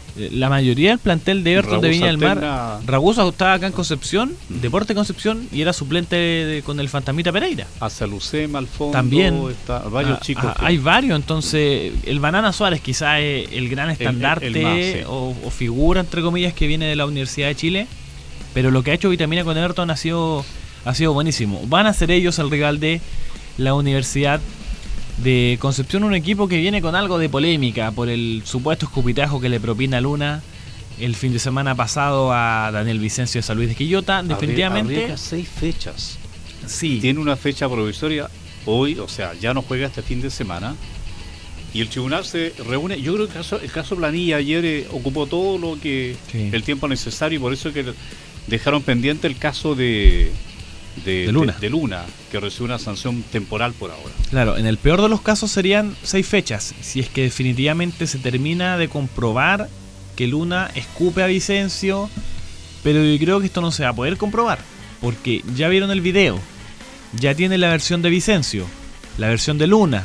La mayoría del plantel de Everton Ragusa de Viña del Mar, alterna... Ragusa estaba acá en Concepción, mm. Deporte Concepción, y era suplente de, de, con el Fantasmita Pereira. Hacia Lucema al fondo. También está, varios a, chicos. A, que... Hay varios, entonces el Banana Suárez quizás es el gran estandarte el, el, el más, sí. o, o figura, entre comillas, que viene de la Universidad de Chile, pero lo que ha hecho Vitamina con Everton ha sido, ha sido buenísimo. Van a ser ellos el rival de la Universidad de Concepción, un equipo que viene con algo de polémica por el supuesto escupitajo que le propina Luna el fin de semana pasado a Daniel Vicencio de San Luis de Quillota. Definitivamente Arriesga seis fechas. Sí. Tiene una fecha provisoria hoy, o sea, ya no juega este fin de semana. Y el tribunal se reúne. Yo creo que el caso, el caso Planilla ayer eh, ocupó todo lo que sí. el tiempo necesario, y por eso que dejaron pendiente el caso de De, de, Luna. De, de Luna, que recibe una sanción temporal por ahora. Claro, en el peor de los casos serían seis fechas, si es que definitivamente se termina de comprobar que Luna escupe a Vicencio, pero yo creo que esto no se va a poder comprobar, porque ya vieron el video, ya tiene la versión de Vicencio, la versión de Luna,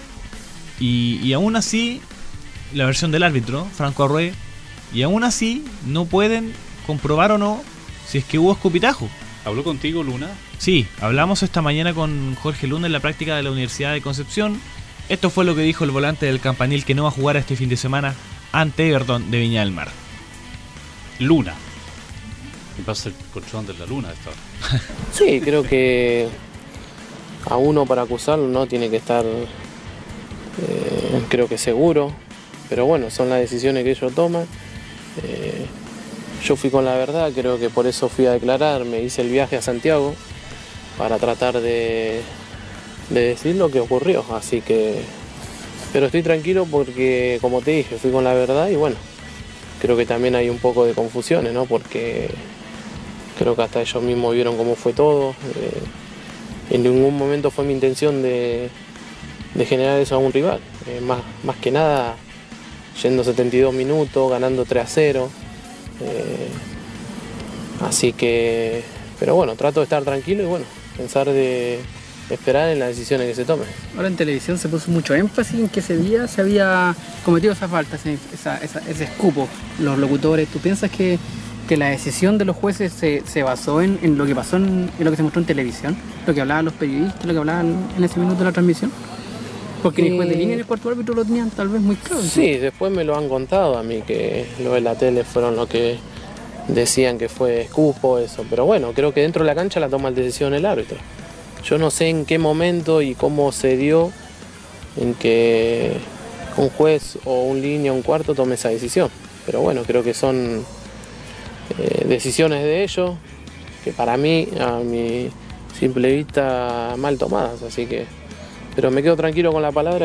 y, y aún así, la versión del árbitro, Franco Arrué, y aún así no pueden comprobar o no si es que hubo escupitajo. ¿Habló contigo Luna? Sí, hablamos esta mañana con Jorge Luna en la práctica de la Universidad de Concepción. Esto fue lo que dijo el volante del Campanil, que no va a jugar este fin de semana ante Everton de Viña del Mar. Luna. ¿Qué pasa el colchón de la Luna esta hora? Sí, creo que a uno para acusarlo no tiene que estar, eh, creo que seguro. Pero bueno, son las decisiones que ellos toman. Eh, Yo fui con la verdad, creo que por eso fui a declarar, me hice el viaje a Santiago para tratar de, de decir lo que ocurrió, así que... Pero estoy tranquilo porque, como te dije, fui con la verdad y bueno, creo que también hay un poco de confusiones, ¿no? Porque creo que hasta ellos mismos vieron cómo fue todo. Eh, en ningún momento fue mi intención de, de generar eso a un rival, eh, más, más que nada yendo setenta y dos minutos, ganando tres a cero. Eh, así que, pero bueno, trato de estar tranquilo y bueno, pensar de esperar en las decisiones que se tomen. Ahora en televisión se puso mucho énfasis en que ese día se había cometido esa falta, ese, esa, esa, ese escupo. Los locutores, ¿tú piensas que, que la decisión de los jueces se, se basó en, en lo que pasó, en, en lo que se mostró en televisión? Lo que hablaban los periodistas, lo que hablaban en ese minuto de la transmisión. Porque ni juez de línea ni el cuarto árbitro lo tenían tal vez muy claro. Sí, después me lo han contado a mí, que lo de la tele fueron los que decían que fue escupo, eso. Pero bueno, creo que dentro de la cancha la toma la decisión el árbitro. Yo no sé en qué momento y cómo se dio en que un juez o un línea o un cuarto tome esa decisión. Pero bueno, creo que son eh, decisiones de ellos que para mí, a mi simple vista, mal tomadas. Así que... Pero me quedo tranquilo con la palabra.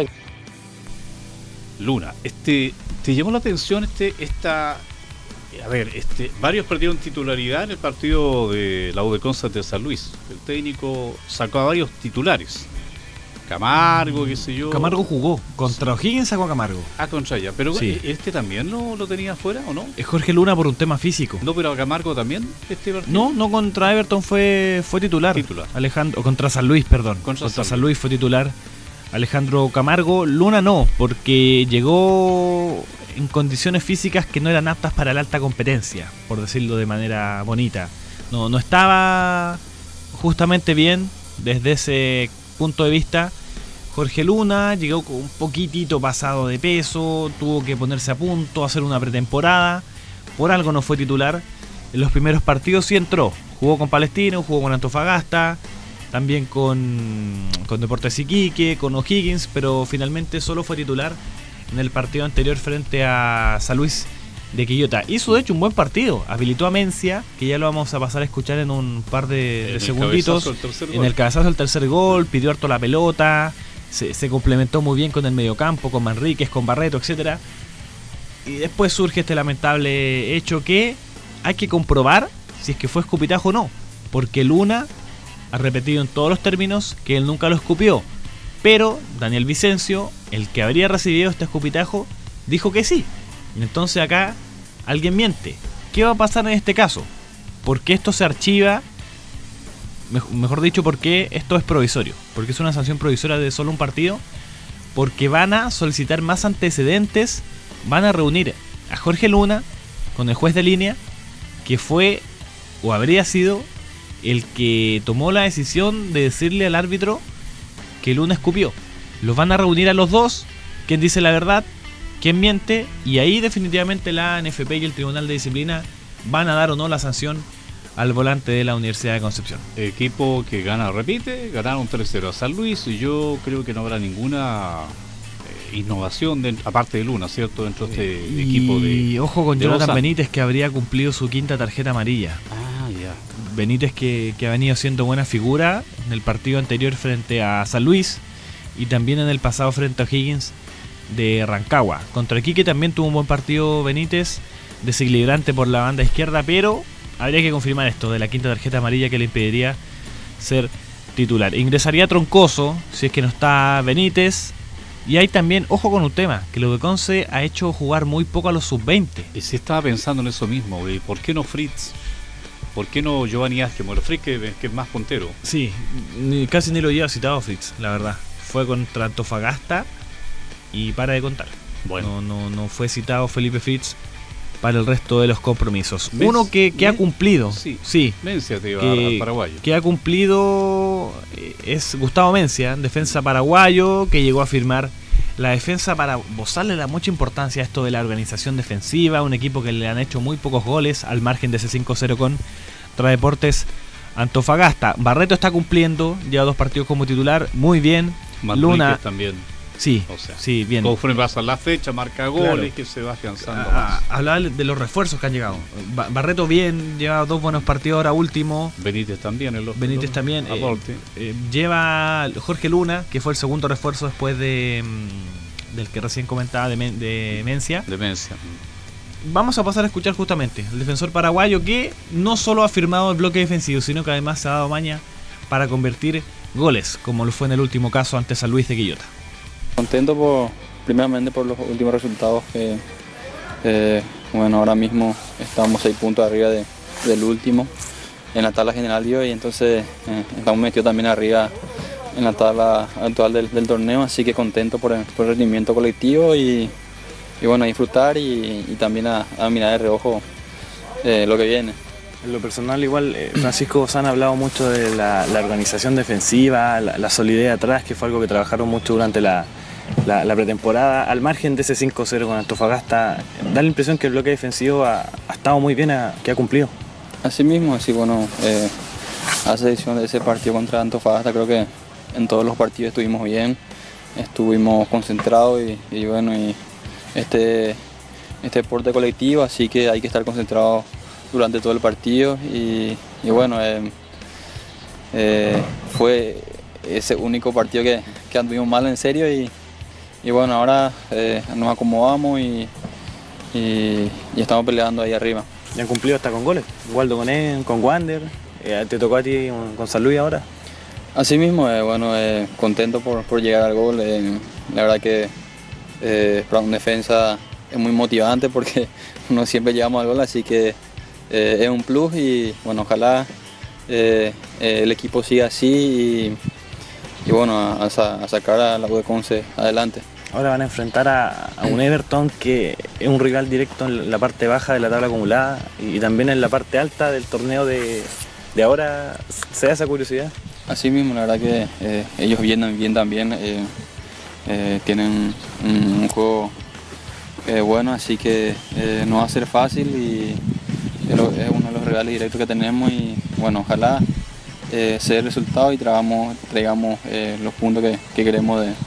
Luna, este, ¿te llamó la atención este, esta, a ver, este, varios perdieron titularidad en el partido de la U de Concepción de San Luis? El técnico sacó a varios titulares. Camargo, qué sé yo. Camargo jugó, contra O'Higgins sacó a Camargo. Ah, contra ella, pero sí. ¿Este también lo, lo tenía afuera o no? Es Jorge Luna por un tema físico. No, pero a Camargo también este partido. No, no, contra Everton fue fue titular. Titular. Alejandro, o contra San Luis, perdón. Contra, contra San, San Luis fue titular Alejandro Camargo. Luna no, porque llegó en condiciones físicas que no eran aptas para la alta competencia, por decirlo de manera bonita. No, no estaba justamente bien desde ese punto de vista. Jorge Luna llegó con un poquitito pasado de peso, tuvo que ponerse a punto, hacer una pretemporada, por algo no fue titular. En los primeros partidos sí entró, jugó con Palestino, jugó con Antofagasta, también con, con Deportes Iquique, con O'Higgins, pero finalmente solo fue titular en el partido anterior frente a San Luis de Quillota. Hizo de hecho un buen partido, habilitó a Mencia, que ya lo vamos a pasar a escuchar en un par de, de segunditos, en el cabezazo del tercer gol, pidió harto la pelota. Se, se complementó muy bien con el mediocampo, con Manríquez, con Barreto, etcétera. Y después surge este lamentable hecho que hay que comprobar si es que fue escupitajo o no, porque Luna ha repetido en todos los términos que él nunca lo escupió, pero Daniel Vicencio, el que habría recibido este escupitajo, dijo que sí. Entonces acá alguien miente. ¿Qué va a pasar en este caso? ¿Por qué esto se archiva? Mejor dicho, porque esto es provisorio, porque es una sanción provisoria de solo un partido, porque van a solicitar más antecedentes, van a reunir a Jorge Luna con el juez de línea, que fue o habría sido el que tomó la decisión de decirle al árbitro que Luna escupió. Los van a reunir a los dos, quién dice la verdad, quién miente, y ahí definitivamente la A N F P y el Tribunal de Disciplina van a dar o no la sanción al volante de la Universidad de Concepción. Equipo que gana, repite, ganaron tres cero a San Luis, y yo creo que no habrá ninguna eh, innovación de, aparte de Luna, ¿cierto? Dentro de este y, equipo de... Y ojo con de Jonathan Lozano. Benítez, que habría cumplido su quinta tarjeta amarilla. Ah, ya. Benítez que, que ha venido haciendo buena figura en el partido anterior frente a San Luis y también en el pasado frente a O'Higgins de Rancagua. Contra Iquique también tuvo un buen partido Benítez, desequilibrante por la banda izquierda, pero habría que confirmar esto de la quinta tarjeta amarilla que le impediría ser titular. Ingresaría Troncoso si es que no está Benítez. Y hay también, ojo con un tema, que lo de Conce ha hecho jugar muy poco a los sub veinte. Y sí estaba pensando en eso mismo, güey. ¿Por qué no Fritz? ¿Por qué no Giovanni Azque? Bueno, Fritz que, que es más puntero. Sí, ni, casi ni lo lleva citado Fritz, la verdad. Fue contra Antofagasta y para de contar. Bueno, no, no, no fue citado Felipe Fritz para el resto de los compromisos. ¿Ves? Uno que, que ha cumplido, Sí, sí, Mencia te iba que, al paraguayo. que ha cumplido eh, es Gustavo Mencia, defensa paraguayo, que llegó a firmar la defensa para Bozal. Da mucha importancia a esto de la organización defensiva, un equipo que le han hecho muy pocos goles al margen de ese cinco cero con Deportes Antofagasta. Barreto está cumpliendo, lleva dos partidos como titular, muy bien. Manriquez Luna también. Sí, o sea, sí, bien. Conforme pasa la fecha, marca goles, claro, que se va afianzando ah, más. Hablaba de los refuerzos que han llegado. Ba- Barreto bien, lleva dos buenos partidos ahora último. Benítez también. El otro, Benítez también. Eh, eh, lleva Jorge Luna, que fue el segundo refuerzo después de mm, del que recién comentaba de, Men- de Mencia. De Mencia. Vamos a pasar a escuchar justamente el defensor paraguayo, que no solo ha firmado el bloque defensivo, sino que además se ha dado maña para convertir goles, como lo fue en el último caso ante San Luis de Quillota. Contento por, primeramente por los últimos resultados que, eh, bueno, ahora mismo estamos seis puntos arriba de, del último en la tabla general de hoy, entonces eh, estamos metidos también arriba en la tabla actual del, del torneo, así que contento por el, por el rendimiento colectivo y, y bueno, a disfrutar y, y también a, a mirar de reojo eh, lo que viene. En lo personal igual, eh, Francisco Bozán ha hablado mucho de la, la organización defensiva, la, la solidez atrás, que fue algo que trabajaron mucho durante la, la, la pretemporada. Al margen de ese cinco cero con Antofagasta, da la impresión que el bloque defensivo ha, ha estado muy bien, ha, que ha cumplido. Así mismo, así bueno, eh, a excepción de ese partido contra Antofagasta, creo que en todos los partidos estuvimos bien, estuvimos concentrados y, y bueno, y este, este deporte colectivo, así que hay que estar concentrados durante todo el partido y, y bueno, eh, eh, fue ese único partido que, que anduvimos mal en serio y, y bueno, ahora eh, nos acomodamos y, y, y estamos peleando ahí arriba. Ya han cumplido hasta con goles, Waldo con él, con Wander, eh, te tocó a ti con San Luis ahora. Así mismo, eh, bueno, eh, contento por, por llegar al gol, eh, la verdad que eh, para un defensa es muy motivante porque no siempre llegamos al gol, así que Eh, es un plus y bueno, ojalá eh, eh, el equipo siga así y, y bueno, a, a sacar a la U de Conce adelante. Ahora van a enfrentar a, a un Everton que es un rival directo en la parte baja de la tabla acumulada y, y también en la parte alta del torneo de, de ahora. ¿Se da esa curiosidad? Así mismo, la verdad que eh, ellos vienen bien también, eh, eh, tienen un, un juego eh, bueno, así que eh, no va a ser fácil y es uno de los rivales directos que tenemos y bueno, ojalá eh, sea el resultado y traigamos, traigamos eh, los puntos que, que queremos de,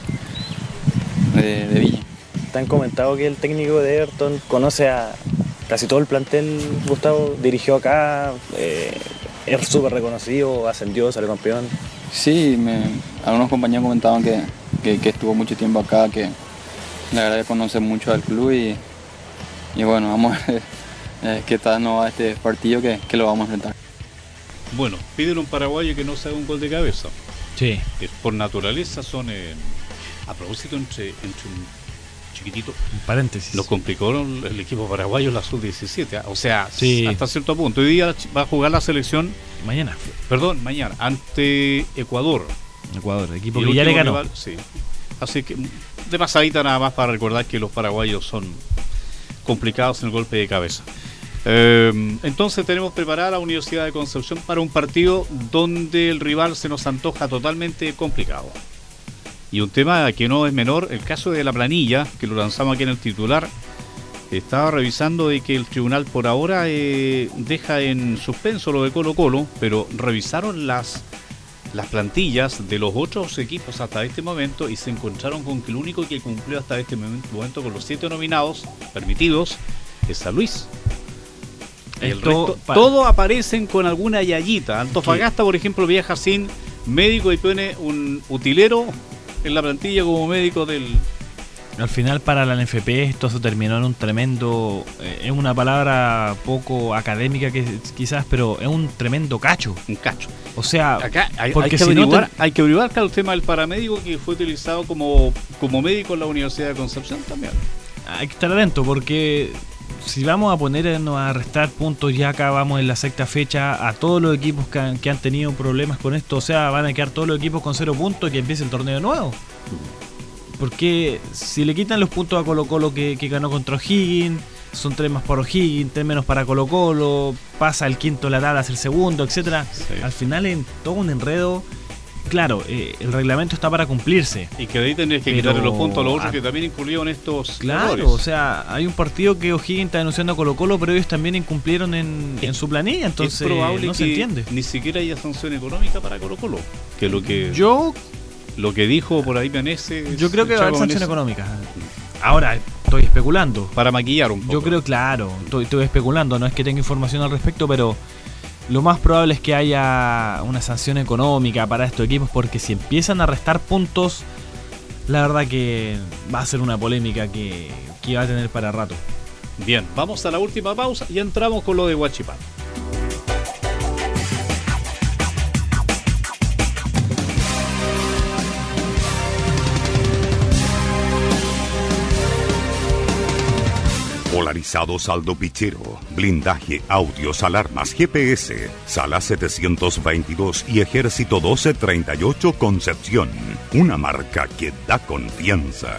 de, de Villa. Te han comentado que el técnico de Everton conoce a casi todo el plantel, Gustavo, dirigió acá, eh, es súper reconocido, ascendió, salió campeón. Sí, me, algunos compañeros comentaban que, que, que estuvo mucho tiempo acá, que la verdad que conoce mucho al club y, y bueno, vamos a ver Eh, qué tal no va este partido que, que lo vamos a enfrentar. Bueno, piden un paraguayo que no se haga un gol de cabeza. Sí. Que por naturaleza son, eh, a propósito, entre, entre un chiquitito, un paréntesis, lo complicó el equipo paraguayo la sub diecisiete, ¿eh? O sea, sí, hasta cierto punto. Hoy día va a jugar la selección, mañana, perdón, mañana, ante Ecuador. Ecuador, equipo que ya le ganó. Rival, sí. Así que, de pasadita nada más para recordar que los paraguayos son complicados en el golpe de cabeza. Eh, entonces tenemos preparada la Universidad de Concepción para un partido donde el rival se nos antoja totalmente complicado. Y un tema que no es menor, el caso de la planilla, que lo lanzamos aquí en el titular. Estaba revisando de que el tribunal por ahora eh, deja en suspenso lo de Colo Colo, pero revisaron las, las plantillas de los otros equipos hasta este momento y se encontraron con que el único que cumplió hasta este momento con los siete nominados permitidos es San Luis. El Esto, resto, pa- todos aparecen con alguna yayita. Antofagasta, por ejemplo, viaja sin médico y pone un utilero en la plantilla como médico del... Al final para la N F P esto se terminó en un tremendo, eh, es una palabra poco académica que quizás, pero es un tremendo cacho. Un cacho. O sea, acá hay, porque hay, que, si no averiguar, te- hay que averiguar claro, el tema del paramédico que fue utilizado como, como médico en la Universidad de Concepción también. hay que estar atento porque si vamos a ponernos a restar puntos, ya acá vamos en la sexta fecha a todos los equipos que han, que han tenido problemas con esto, o sea, van a quedar todos los equipos con cero puntos y que empiece el torneo nuevo. Porque si le quitan los puntos a Colo Colo que, que ganó contra O'Higgins, son tres más para O'Higgins, tres menos para Colo Colo, pasa el quinto de la tabla, hace el segundo, etcétera. Sí. Al final es todo un enredo. Claro, eh, el reglamento está para cumplirse. Y que de ahí tendrías que Pero- quitarle los puntos a los otros ah, que también incluyeron estos Claro, errores. o sea, hay un partido que O'Higgins está denunciando a Colo Colo, pero ellos también incumplieron en, en su planilla, entonces es probable no que se entiende. ni siquiera haya sanción económica para Colo Colo. Que lo que Yo lo que dijo por ahí Meneses. Yo creo que va a haber Chaco sanción Meneses, económica. Ahora, estoy especulando. para maquillar un poco. Yo creo, claro, estoy, estoy especulando, no es que tenga información al respecto, pero lo más probable es que haya una sanción económica para estos equipos, porque si empiezan a restar puntos, la verdad que va a ser una polémica que, que va a tener para rato. Bien, vamos a la última pausa y entramos con lo de Huachipato. Polarizado saldo pichero, blindaje, audios, alarmas, G P S, Sala setecientos veintidós y Ejército doce treinta y ocho Concepción. Una marca que da confianza.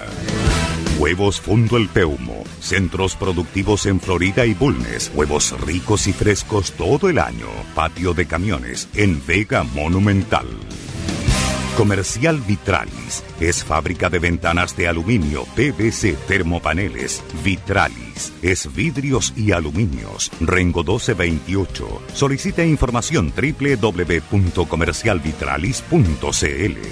Huevos Fundo El Peumo, centros productivos en Florida y Bulnes, huevos ricos y frescos todo el año. Patio de camiones en Vega Monumental. Comercial Vitralis es fábrica de ventanas de aluminio, P V C, termopaneles. Vitralis es vidrios y aluminios. Rengo doce veintiocho. Solicita información doble u doble u doble u punto comercial vitralis punto c l.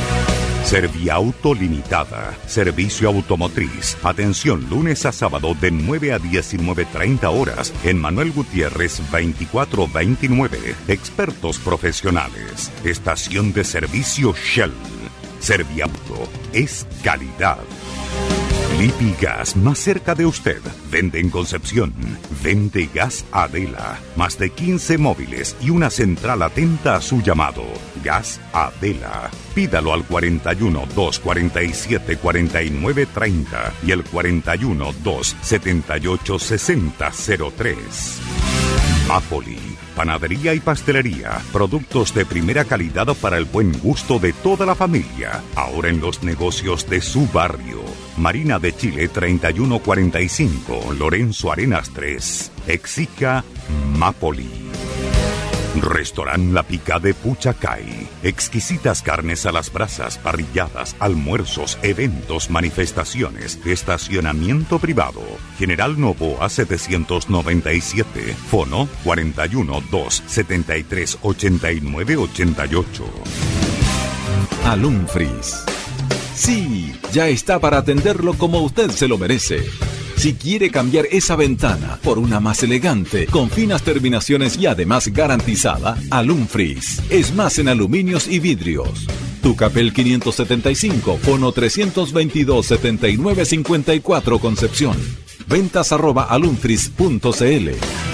Serviauto Limitada, servicio automotriz. Atención lunes a sábado de nueve a diecinueve treinta horas en Manuel Gutiérrez veinticuatro veintinueve. Expertos profesionales. Estación de servicio Shell. Serviauto es calidad. Lipigas, más cerca de usted. Vende en Concepción. Vende Gas Adela. Más de quince móviles y una central atenta a su llamado. Gas Adela. Pídalo al cuarenta y uno, dos cuarenta y siete, cuarenta y nueve treinta y el cuarenta y uno, dos setenta y ocho, sesenta cero tres. Mapoli, panadería y pastelería, productos de primera calidad para el buen gusto de toda la familia. Ahora en los negocios de su barrio. Marina de Chile treinta y uno cuarenta y cinco, Lorenzo Arenas tres. Exija Mapoli. Restaurant La Pica de Puchacay. Exquisitas carnes a las brasas, parrilladas, almuerzos, eventos, manifestaciones, estacionamiento privado. General Novoa setecientos noventa y siete. Fono cuarenta y uno, dos setenta y tres, ochenta y nueve ochenta y ocho. Alumfris. Sí, ya está para atenderlo como usted se lo merece. Si quiere cambiar esa ventana por una más elegante, con finas terminaciones y además garantizada, Alumfris. Es más en aluminios y vidrios. Tucapel quinientos setenta y cinco, fono trescientos veintidós, setenta y nueve cincuenta y cuatro Concepción. Ventas arroba alumfris punto c l.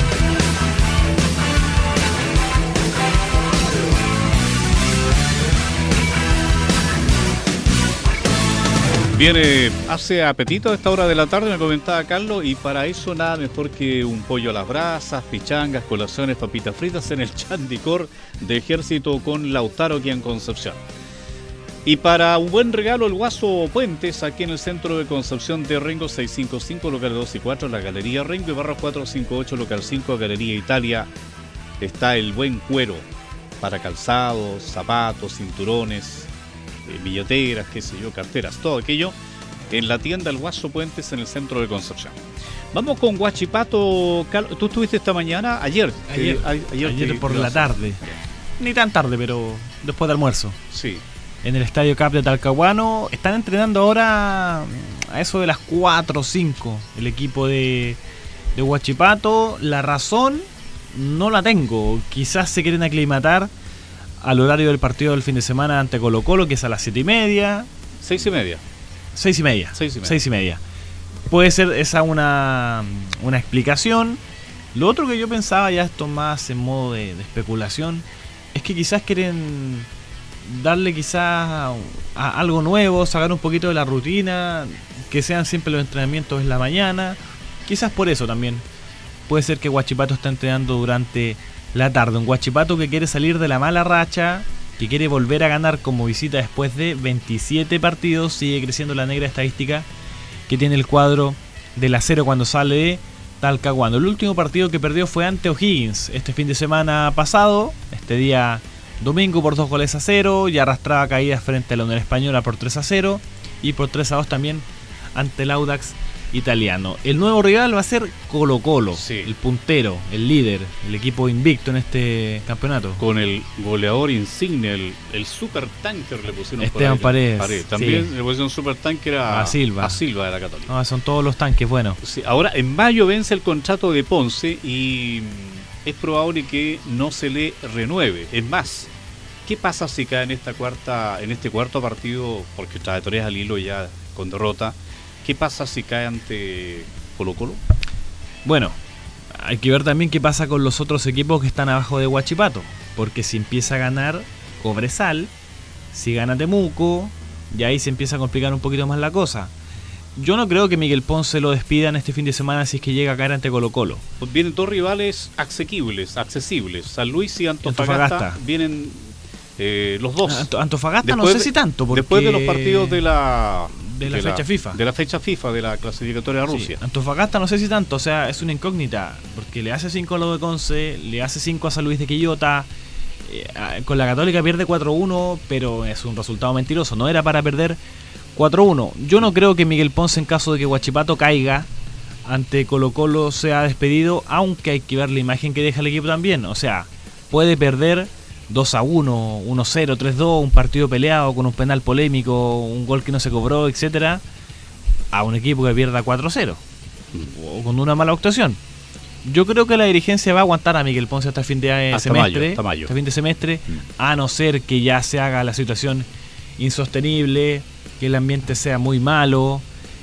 Viene, hace apetito a esta hora de la tarde, me comentaba Carlos, y para eso nada mejor que un pollo a las brasas, pichangas, colaciones, papitas fritas en el Chandicor de Ejército con Lautaro aquí en Concepción. Y para un buen regalo, el Guaso Puentes, aquí en el centro de Concepción de Rengo, seiscientos cincuenta y cinco, local dos y cuatro, la Galería Rengo, y barra cuatrocientos cincuenta y ocho, local cinco, Galería Italia. Está el buen cuero para calzados, zapatos, cinturones, eh, billeteras, qué sé yo, carteras, todo aquello en la tienda El Guaso Puentes en el centro de Concepción. Vamos con Huachipato. ¿Tú estuviste esta mañana? Ayer. Ayer, eh, ayer, ayer te, por te la tarde. Ni tan tarde, pero después de almuerzo. Sí. En el Estadio Cap de Talcahuano. Están entrenando ahora a eso de las cuatro o cinco el equipo de, de Huachipato. La razón no la tengo. Quizás se quieren aclimatar al horario del partido del fin de semana ante Colo Colo, que es a las siete y media. Seis y media. Seis y media. Seis y media. Seis y media. Puede ser esa una, una explicación. Lo otro que yo pensaba, ya esto más en modo de, de especulación, es que quizás quieren darle quizás a, a algo nuevo, sacar un poquito de la rutina, que sean siempre los entrenamientos en la mañana. Quizás por eso también puede ser que Huachipato está entrenando durante la tarde. Un Huachipato que quiere salir de la mala racha, que quiere volver a ganar como visita después de veintisiete partidos. Sigue creciendo la negra estadística que tiene el cuadro del acero cuando sale de Talcahuano. El último partido que perdió fue ante O'Higgins este fin de semana pasado, este día domingo, por dos goles a cero, y arrastraba caídas frente a la Unión Española por tres a cero y por tres a dos también ante el Audax italiano. El nuevo rival va a ser Colo Colo, sí. El puntero, el líder, el equipo invicto en este campeonato. Con el goleador insigne, el, el super tanker le pusieron Esteban por ahí, Paredes. Paredes. También sí. le pusieron super tanker a, a Silva. A Silva de la Católica. No, son todos los tanques, bueno. Sí, ahora en mayo vence el contrato de Ponce y es probable que no se le renueve. Es más, ¿qué pasa si cae en esta cuarta, en este cuarto partido, porque trayectorias al hilo ya con derrota? ¿Qué pasa si cae ante Colo Colo? Bueno, hay que ver también qué pasa con los otros equipos que están abajo de Huachipato, porque si empieza a ganar Cobresal, si gana Temuco, y ahí se empieza a complicar un poquito más la cosa. Yo no creo que Miguel Ponce lo despidan este fin de semana si es que llega a caer ante Colo Colo. Pues vienen dos rivales asequibles, accesibles. San Luis y Antofagasta, Antofagasta. vienen eh, los dos. Ant- Antofagasta después no sé de, si tanto, porque después de los partidos de la... De la, de fecha la FIFA. De la fecha FIFA, de la clasificatoria de Rusia. Sí, Antofagasta no sé si tanto, o sea, es una incógnita, porque le hace cinco a lo de Conce, le hace cinco a San Luis de Quillota, eh, con la Católica pierde cuatro uno, pero es un resultado mentiroso, no era para perder cuatro uno. Yo no creo que Miguel Ponce, en caso de que Huachipato caiga ante Colo Colo, sea despedido, aunque hay que ver la imagen que deja el equipo también, o sea, puede perder dos a uno, uno cero, tres dos, un partido peleado con un penal polémico, un gol que no se cobró, etcétera, a un equipo que pierda cuatro cero o con una mala actuación. Yo creo que la dirigencia va a aguantar a Miguel Ponce hasta el fin de hasta semestre, mayo, hasta mayo. Hasta fin de semestre, mm. a no ser que ya se haga la situación insostenible, que el ambiente sea muy malo,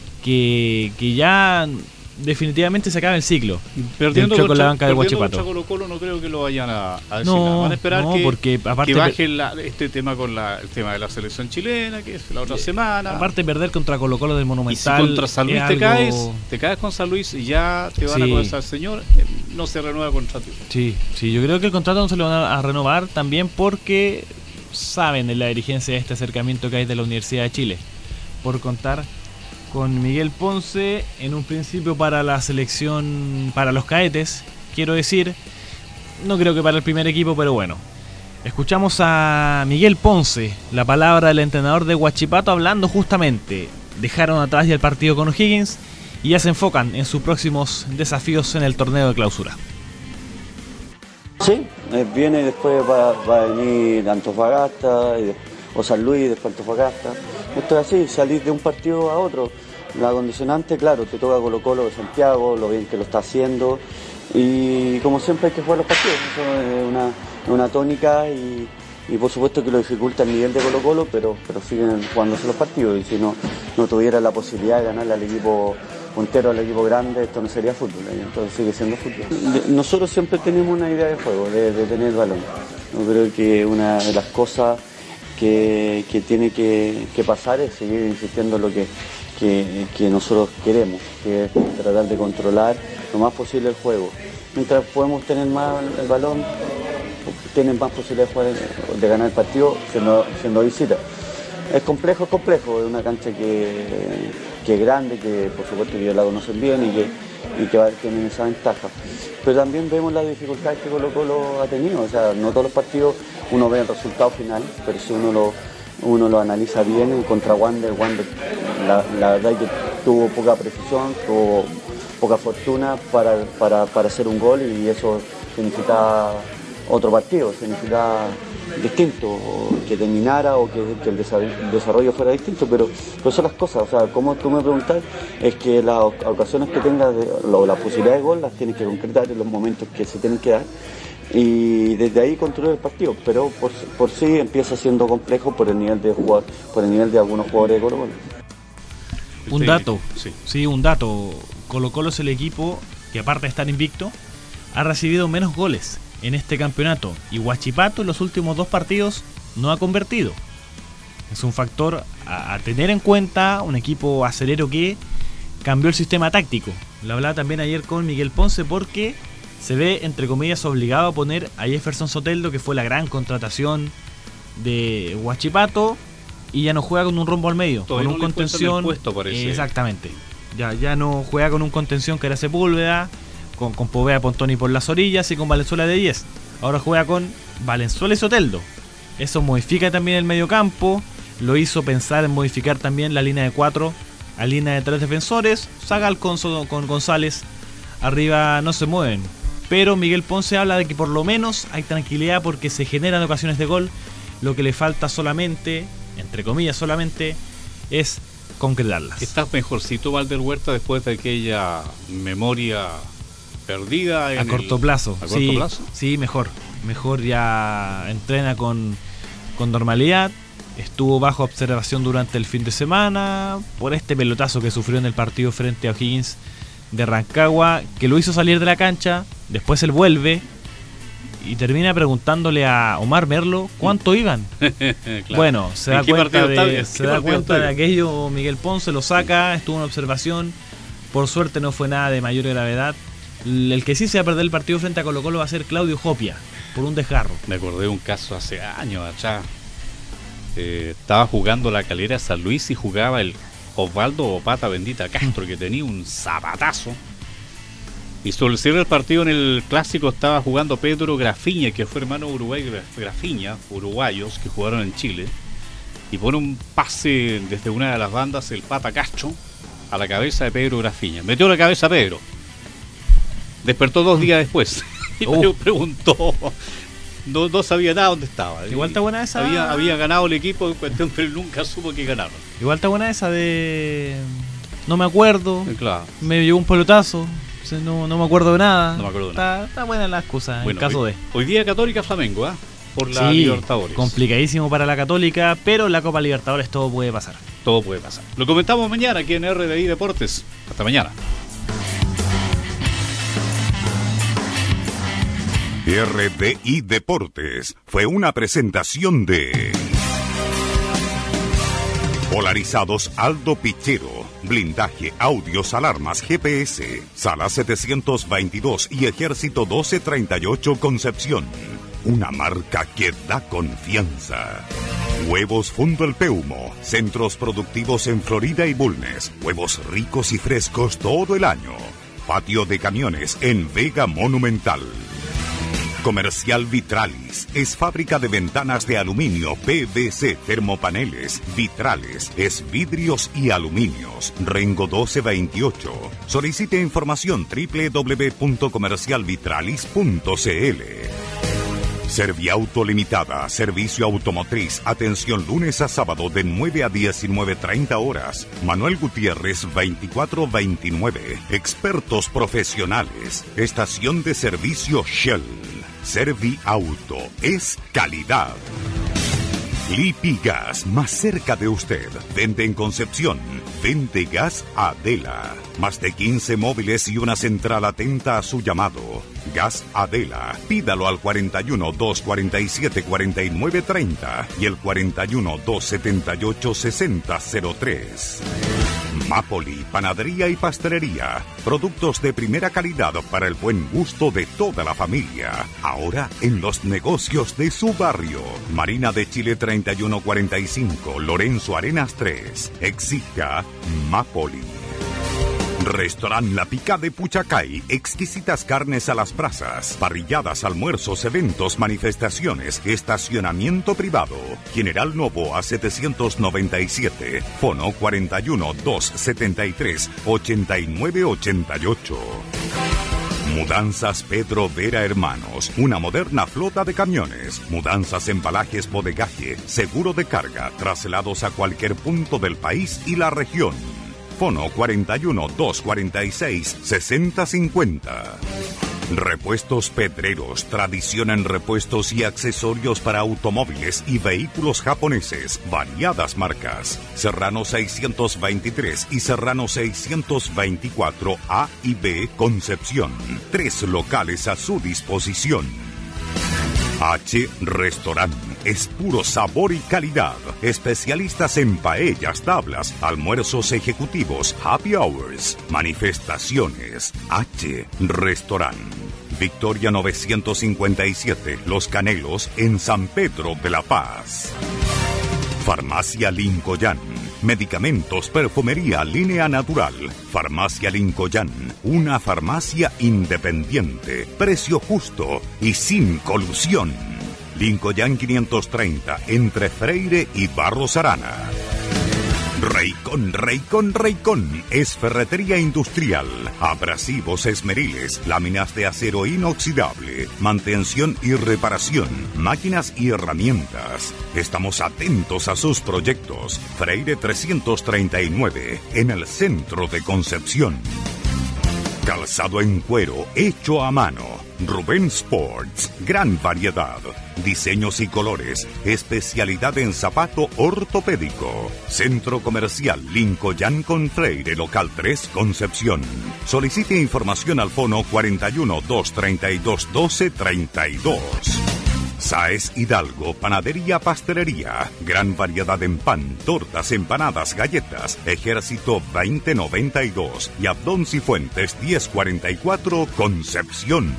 que, que ya definitivamente se acaba el ciclo. Perdiendo con contra, la banca de Huachipato. Colo Colo no creo que lo vayan a, a decir no, nada. Van a esperar no, que, porque, aparte, que baje la, este tema con la, el tema de la selección chilena, que es la otra eh, semana. Aparte perder contra Colo Colo del Monumental. Y si contra San Luis te algo... caes, te caes con San Luis y ya te van sí. a comenzar, señor, no se renueva el contrato. Sí, sí, yo creo que el contrato no se lo van a, a renovar también porque saben en la dirigencia de este acercamiento que hay de la Universidad de Chile por contar con Miguel Ponce en un principio para la selección, para los cadetes, quiero decir, no creo que para el primer equipo, pero bueno. Escuchamos a Miguel Ponce, la palabra del entrenador de Huachipato, hablando justamente, dejaron atrás ya el partido con O'Higgins y ya se enfocan en sus próximos desafíos en el torneo de clausura. Sí, viene después va, va a venir Antofagasta y después o San Luis, después Antofagasta. Esto es así, salir de un partido a otro. La condicionante, claro, te toca Colo Colo de Santiago, lo bien que lo está haciendo. Y como siempre hay que jugar los partidos. Eso es una, una tónica y, y por supuesto que lo dificulta el nivel de Colo Colo, pero, pero siguen jugándose los partidos. Y si no, no tuviera la posibilidad de ganarle al equipo puntero, al equipo grande, esto no sería fútbol. Entonces sigue siendo fútbol. Nosotros siempre tenemos una idea de juego, de, de tener balón. Yo creo que una de las cosas Que, que tiene que, que pasar es seguir insistiendo en lo que, que, que nosotros queremos, que es tratar de controlar lo más posible el juego. Mientras podemos tener más el balón, tienen más posibilidades de, jugar, de ganar el partido siendo, siendo visita. es complejo, es complejo, es una cancha que, que es grande, que por supuesto que ellos la conocen bien y que, y que va, tienen esa ventaja. Pero también vemos las dificultades que Colo Colo ha tenido, o sea, no todos los partidos uno ve el resultado final, pero si uno lo, uno lo analiza bien, contra Wander, Wander la, la verdad es que tuvo poca precisión, tuvo poca fortuna para, para, para hacer un gol y eso significa otro partido, significa distinto, que terminara o que, que el desarrollo fuera distinto, pero, pero son las cosas, o sea, como tú me preguntas, es que las ocasiones que tengas, de, lo, las posibilidades de gol las tienes que concretar en los momentos que se tienen que dar y desde ahí construir el partido, pero por, por sí empieza siendo complejo por el nivel de jugar, por el nivel de algunos jugadores de Colo Colo. Un dato, sí. sí, un dato, Colo Colo es el equipo que aparte de estar invicto, ha recibido menos goles en este campeonato y Huachipato en los últimos dos partidos no ha convertido. Es un factor a, a tener en cuenta, un equipo acelero que cambió el sistema táctico. Lo hablaba también ayer con Miguel Ponce porque se ve entre comillas obligado a poner a Jefferson Soteldo, que fue la gran contratación de Huachipato, y ya no juega con un rombo al medio, Todavía con un no contención puesto, parece. Exactamente, ya, ya no juega con un contención que era Sepúlveda, Con, con Poveda, Pontoni por las orillas y con Valenzuela de diez. Ahora juega con Valenzuela y Soteldo. Eso modifica también el mediocampo. Lo hizo pensar en modificar también la línea de cuatro a línea de tres defensores. Saga Alconso con González arriba no se mueven. Pero Miguel Ponce habla de que por lo menos hay tranquilidad porque se generan ocasiones de gol. Lo que le falta solamente, entre comillas solamente, es concretarlas. ¿Estás mejorcito, Valder Huerta, después de aquella memoria perdida en a corto el, plazo? ¿A corto sí, plazo? Sí, mejor. Mejor, ya entrena con, con normalidad. Estuvo bajo observación durante el fin de semana por este pelotazo que sufrió en el partido frente a O'Higgins de Rancagua, que lo hizo salir de la cancha. Después él vuelve y termina preguntándole a Omar Merlo cuánto iban. Claro. Bueno, se da cuenta, de, se da cuenta de aquello. Miguel Ponce lo saca, estuvo en observación. Por suerte no fue nada de mayor gravedad. El que sí se va a perder el partido frente a Colo Colo va a ser Claudio Jopia, por un desgarro. Me acordé de un caso hace años allá. Eh, estaba jugando la Calera San Luis y jugaba el Osvaldo Pata Bendita Castro, que tenía un zapatazo. Y sobre el cierre del partido en el clásico estaba jugando Pedro Grafiña, que fue hermano Uruguay Grafiña, uruguayos que jugaron en Chile. Y pone un pase desde una de las bandas, el Pata Castro, a la cabeza de Pedro Grafiña. Metió la cabeza a Pedro. Despertó dos días después y uh. me preguntó, no, no sabía nada dónde estaba. Igual está buena esa. Había, había ganado el equipo, pero nunca supo que ganaron. Igual está buena esa de no me acuerdo, claro. Me llevó un pelotazo, no, no me acuerdo de nada. No me acuerdo de está, nada. Está buena la excusa bueno, en caso hoy, de. Hoy día Católica Flamengo, ¿eh? Por la sí, Libertadores. Complicadísimo para la Católica, pero la Copa Libertadores todo puede pasar. Todo puede pasar. Lo comentamos mañana aquí en R D I Deportes. Hasta mañana. R D I Deportes fue una presentación de Polarizados Aldo Pichero, blindaje, audios, alarmas, G P S, Sala setecientos veintidós y Ejército doce treinta y ocho Concepción. Una marca que da confianza. Huevos Fundo El Peumo, centros productivos en Florida y Bulnes, huevos ricos y frescos todo el año. Patio de camiones en Vega Monumental. Comercial Vitralis es fábrica de ventanas de aluminio, P V C, termopaneles, vitrales, es vidrios y aluminios. Rengo doce veintiocho. Solicite información doble u doble u doble u punto comercial vitralis punto c l. Serviauto Limitada, servicio automotriz, atención lunes a sábado de nueve a diecinueve treinta horas. Manuel Gutiérrez veinticuatro veintinueve. Expertos profesionales, estación de servicio Shell. Serviauto es calidad. Lipigas, más cerca de usted. Vende en Concepción. Vende Gas Adela. Más de quince móviles y una central atenta a su llamado. Gas Adela. Pídalo al cuarenta y uno, doscientos cuarenta y siete, cuarenta y nueve treinta y el cuarenta y uno, doscientos setenta y ocho, sesenta cero tres. Mapoli, panadería y pastelería. Productos de primera calidad para el buen gusto de toda la familia. Ahora en los negocios de su barrio. Marina de Chile treinta y uno cuarenta y cinco, Lorenzo Arenas tres. Exija Mapoli. Restaurant La Pica de Puchacay, exquisitas carnes a las brasas, parrilladas, almuerzos, eventos, manifestaciones, estacionamiento privado. General Novoa setecientos noventa y siete, fono cuarenta y uno, doscientos setenta y tres, ochenta y nueve ochenta y ocho. Mudanzas Pedro Vera Hermanos, una moderna flota de camiones, mudanzas, embalajes, bodegaje, seguro de carga, traslados a cualquier punto del país y la región. Fono cuarenta y uno, doscientos cuarenta y seis, sesenta cincuenta. Repuestos Pedreros, tradición en repuestos y accesorios para automóviles y vehículos japoneses, variadas marcas. Serrano seiscientos veintitrés y Serrano seiscientos veinticuatro A y B, Concepción. Tres locales a su disposición. H Restaurant es puro sabor y calidad. Especialistas en paellas, tablas, almuerzos ejecutivos, happy hours, manifestaciones. H Restaurant. Victoria novecientos cincuenta y siete, Los Canelos, en San Pedro de la Paz. Farmacia Lincoln. Medicamentos, perfumería, línea natural. Farmacia Lincoln, una farmacia independiente, precio justo y sin colusión. Lincoln quinientos treinta, entre Freire y Barros Arana. Raycon, Raycon, Raycon es ferretería industrial, abrasivos esmeriles, láminas de acero inoxidable, mantención y reparación, máquinas y herramientas. Estamos atentos a sus proyectos. Freire trescientos treinta y nueve, en el centro de Concepción. Calzado en cuero, hecho a mano. Rubén Sports, gran variedad, diseños y colores, especialidad en zapato ortopédico. Centro Comercial Lincoln con Freire, local tres, Concepción. Solicite información al fono cuarenta y uno, doscientos treinta y dos, doce treinta y dos. Sáez Hidalgo, panadería, pastelería, gran variedad en pan, tortas, empanadas, galletas. Ejército veinte noventa y dos y Abdón Cifuentes diez cuarenta y cuatro, Concepción.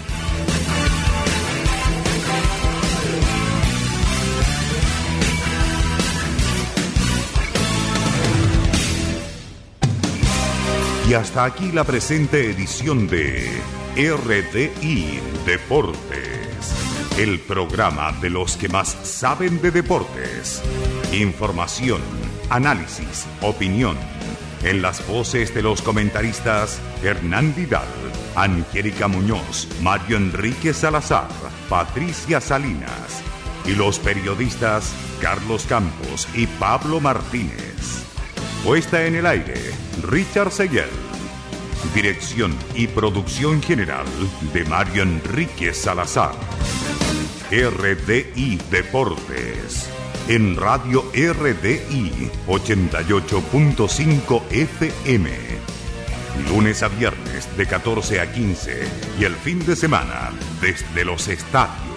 Y hasta aquí la presente edición de R D I Deportes, el programa de los que más saben de deportes. Información, análisis, opinión. En las voces de los comentaristas Hernán Vidal, Angélica Muñoz, Mario Enrique Salazar, Patricia Salinas. Y los periodistas Carlos Campos y Pablo Martínez. Puesta en el aire, Richard Seguel. Dirección y producción general de Mario Enrique Salazar. R D I Deportes. En Radio R D I ochenta y ocho punto cinco F M. Lunes a viernes de catorce a quince y el fin de semana desde los estadios.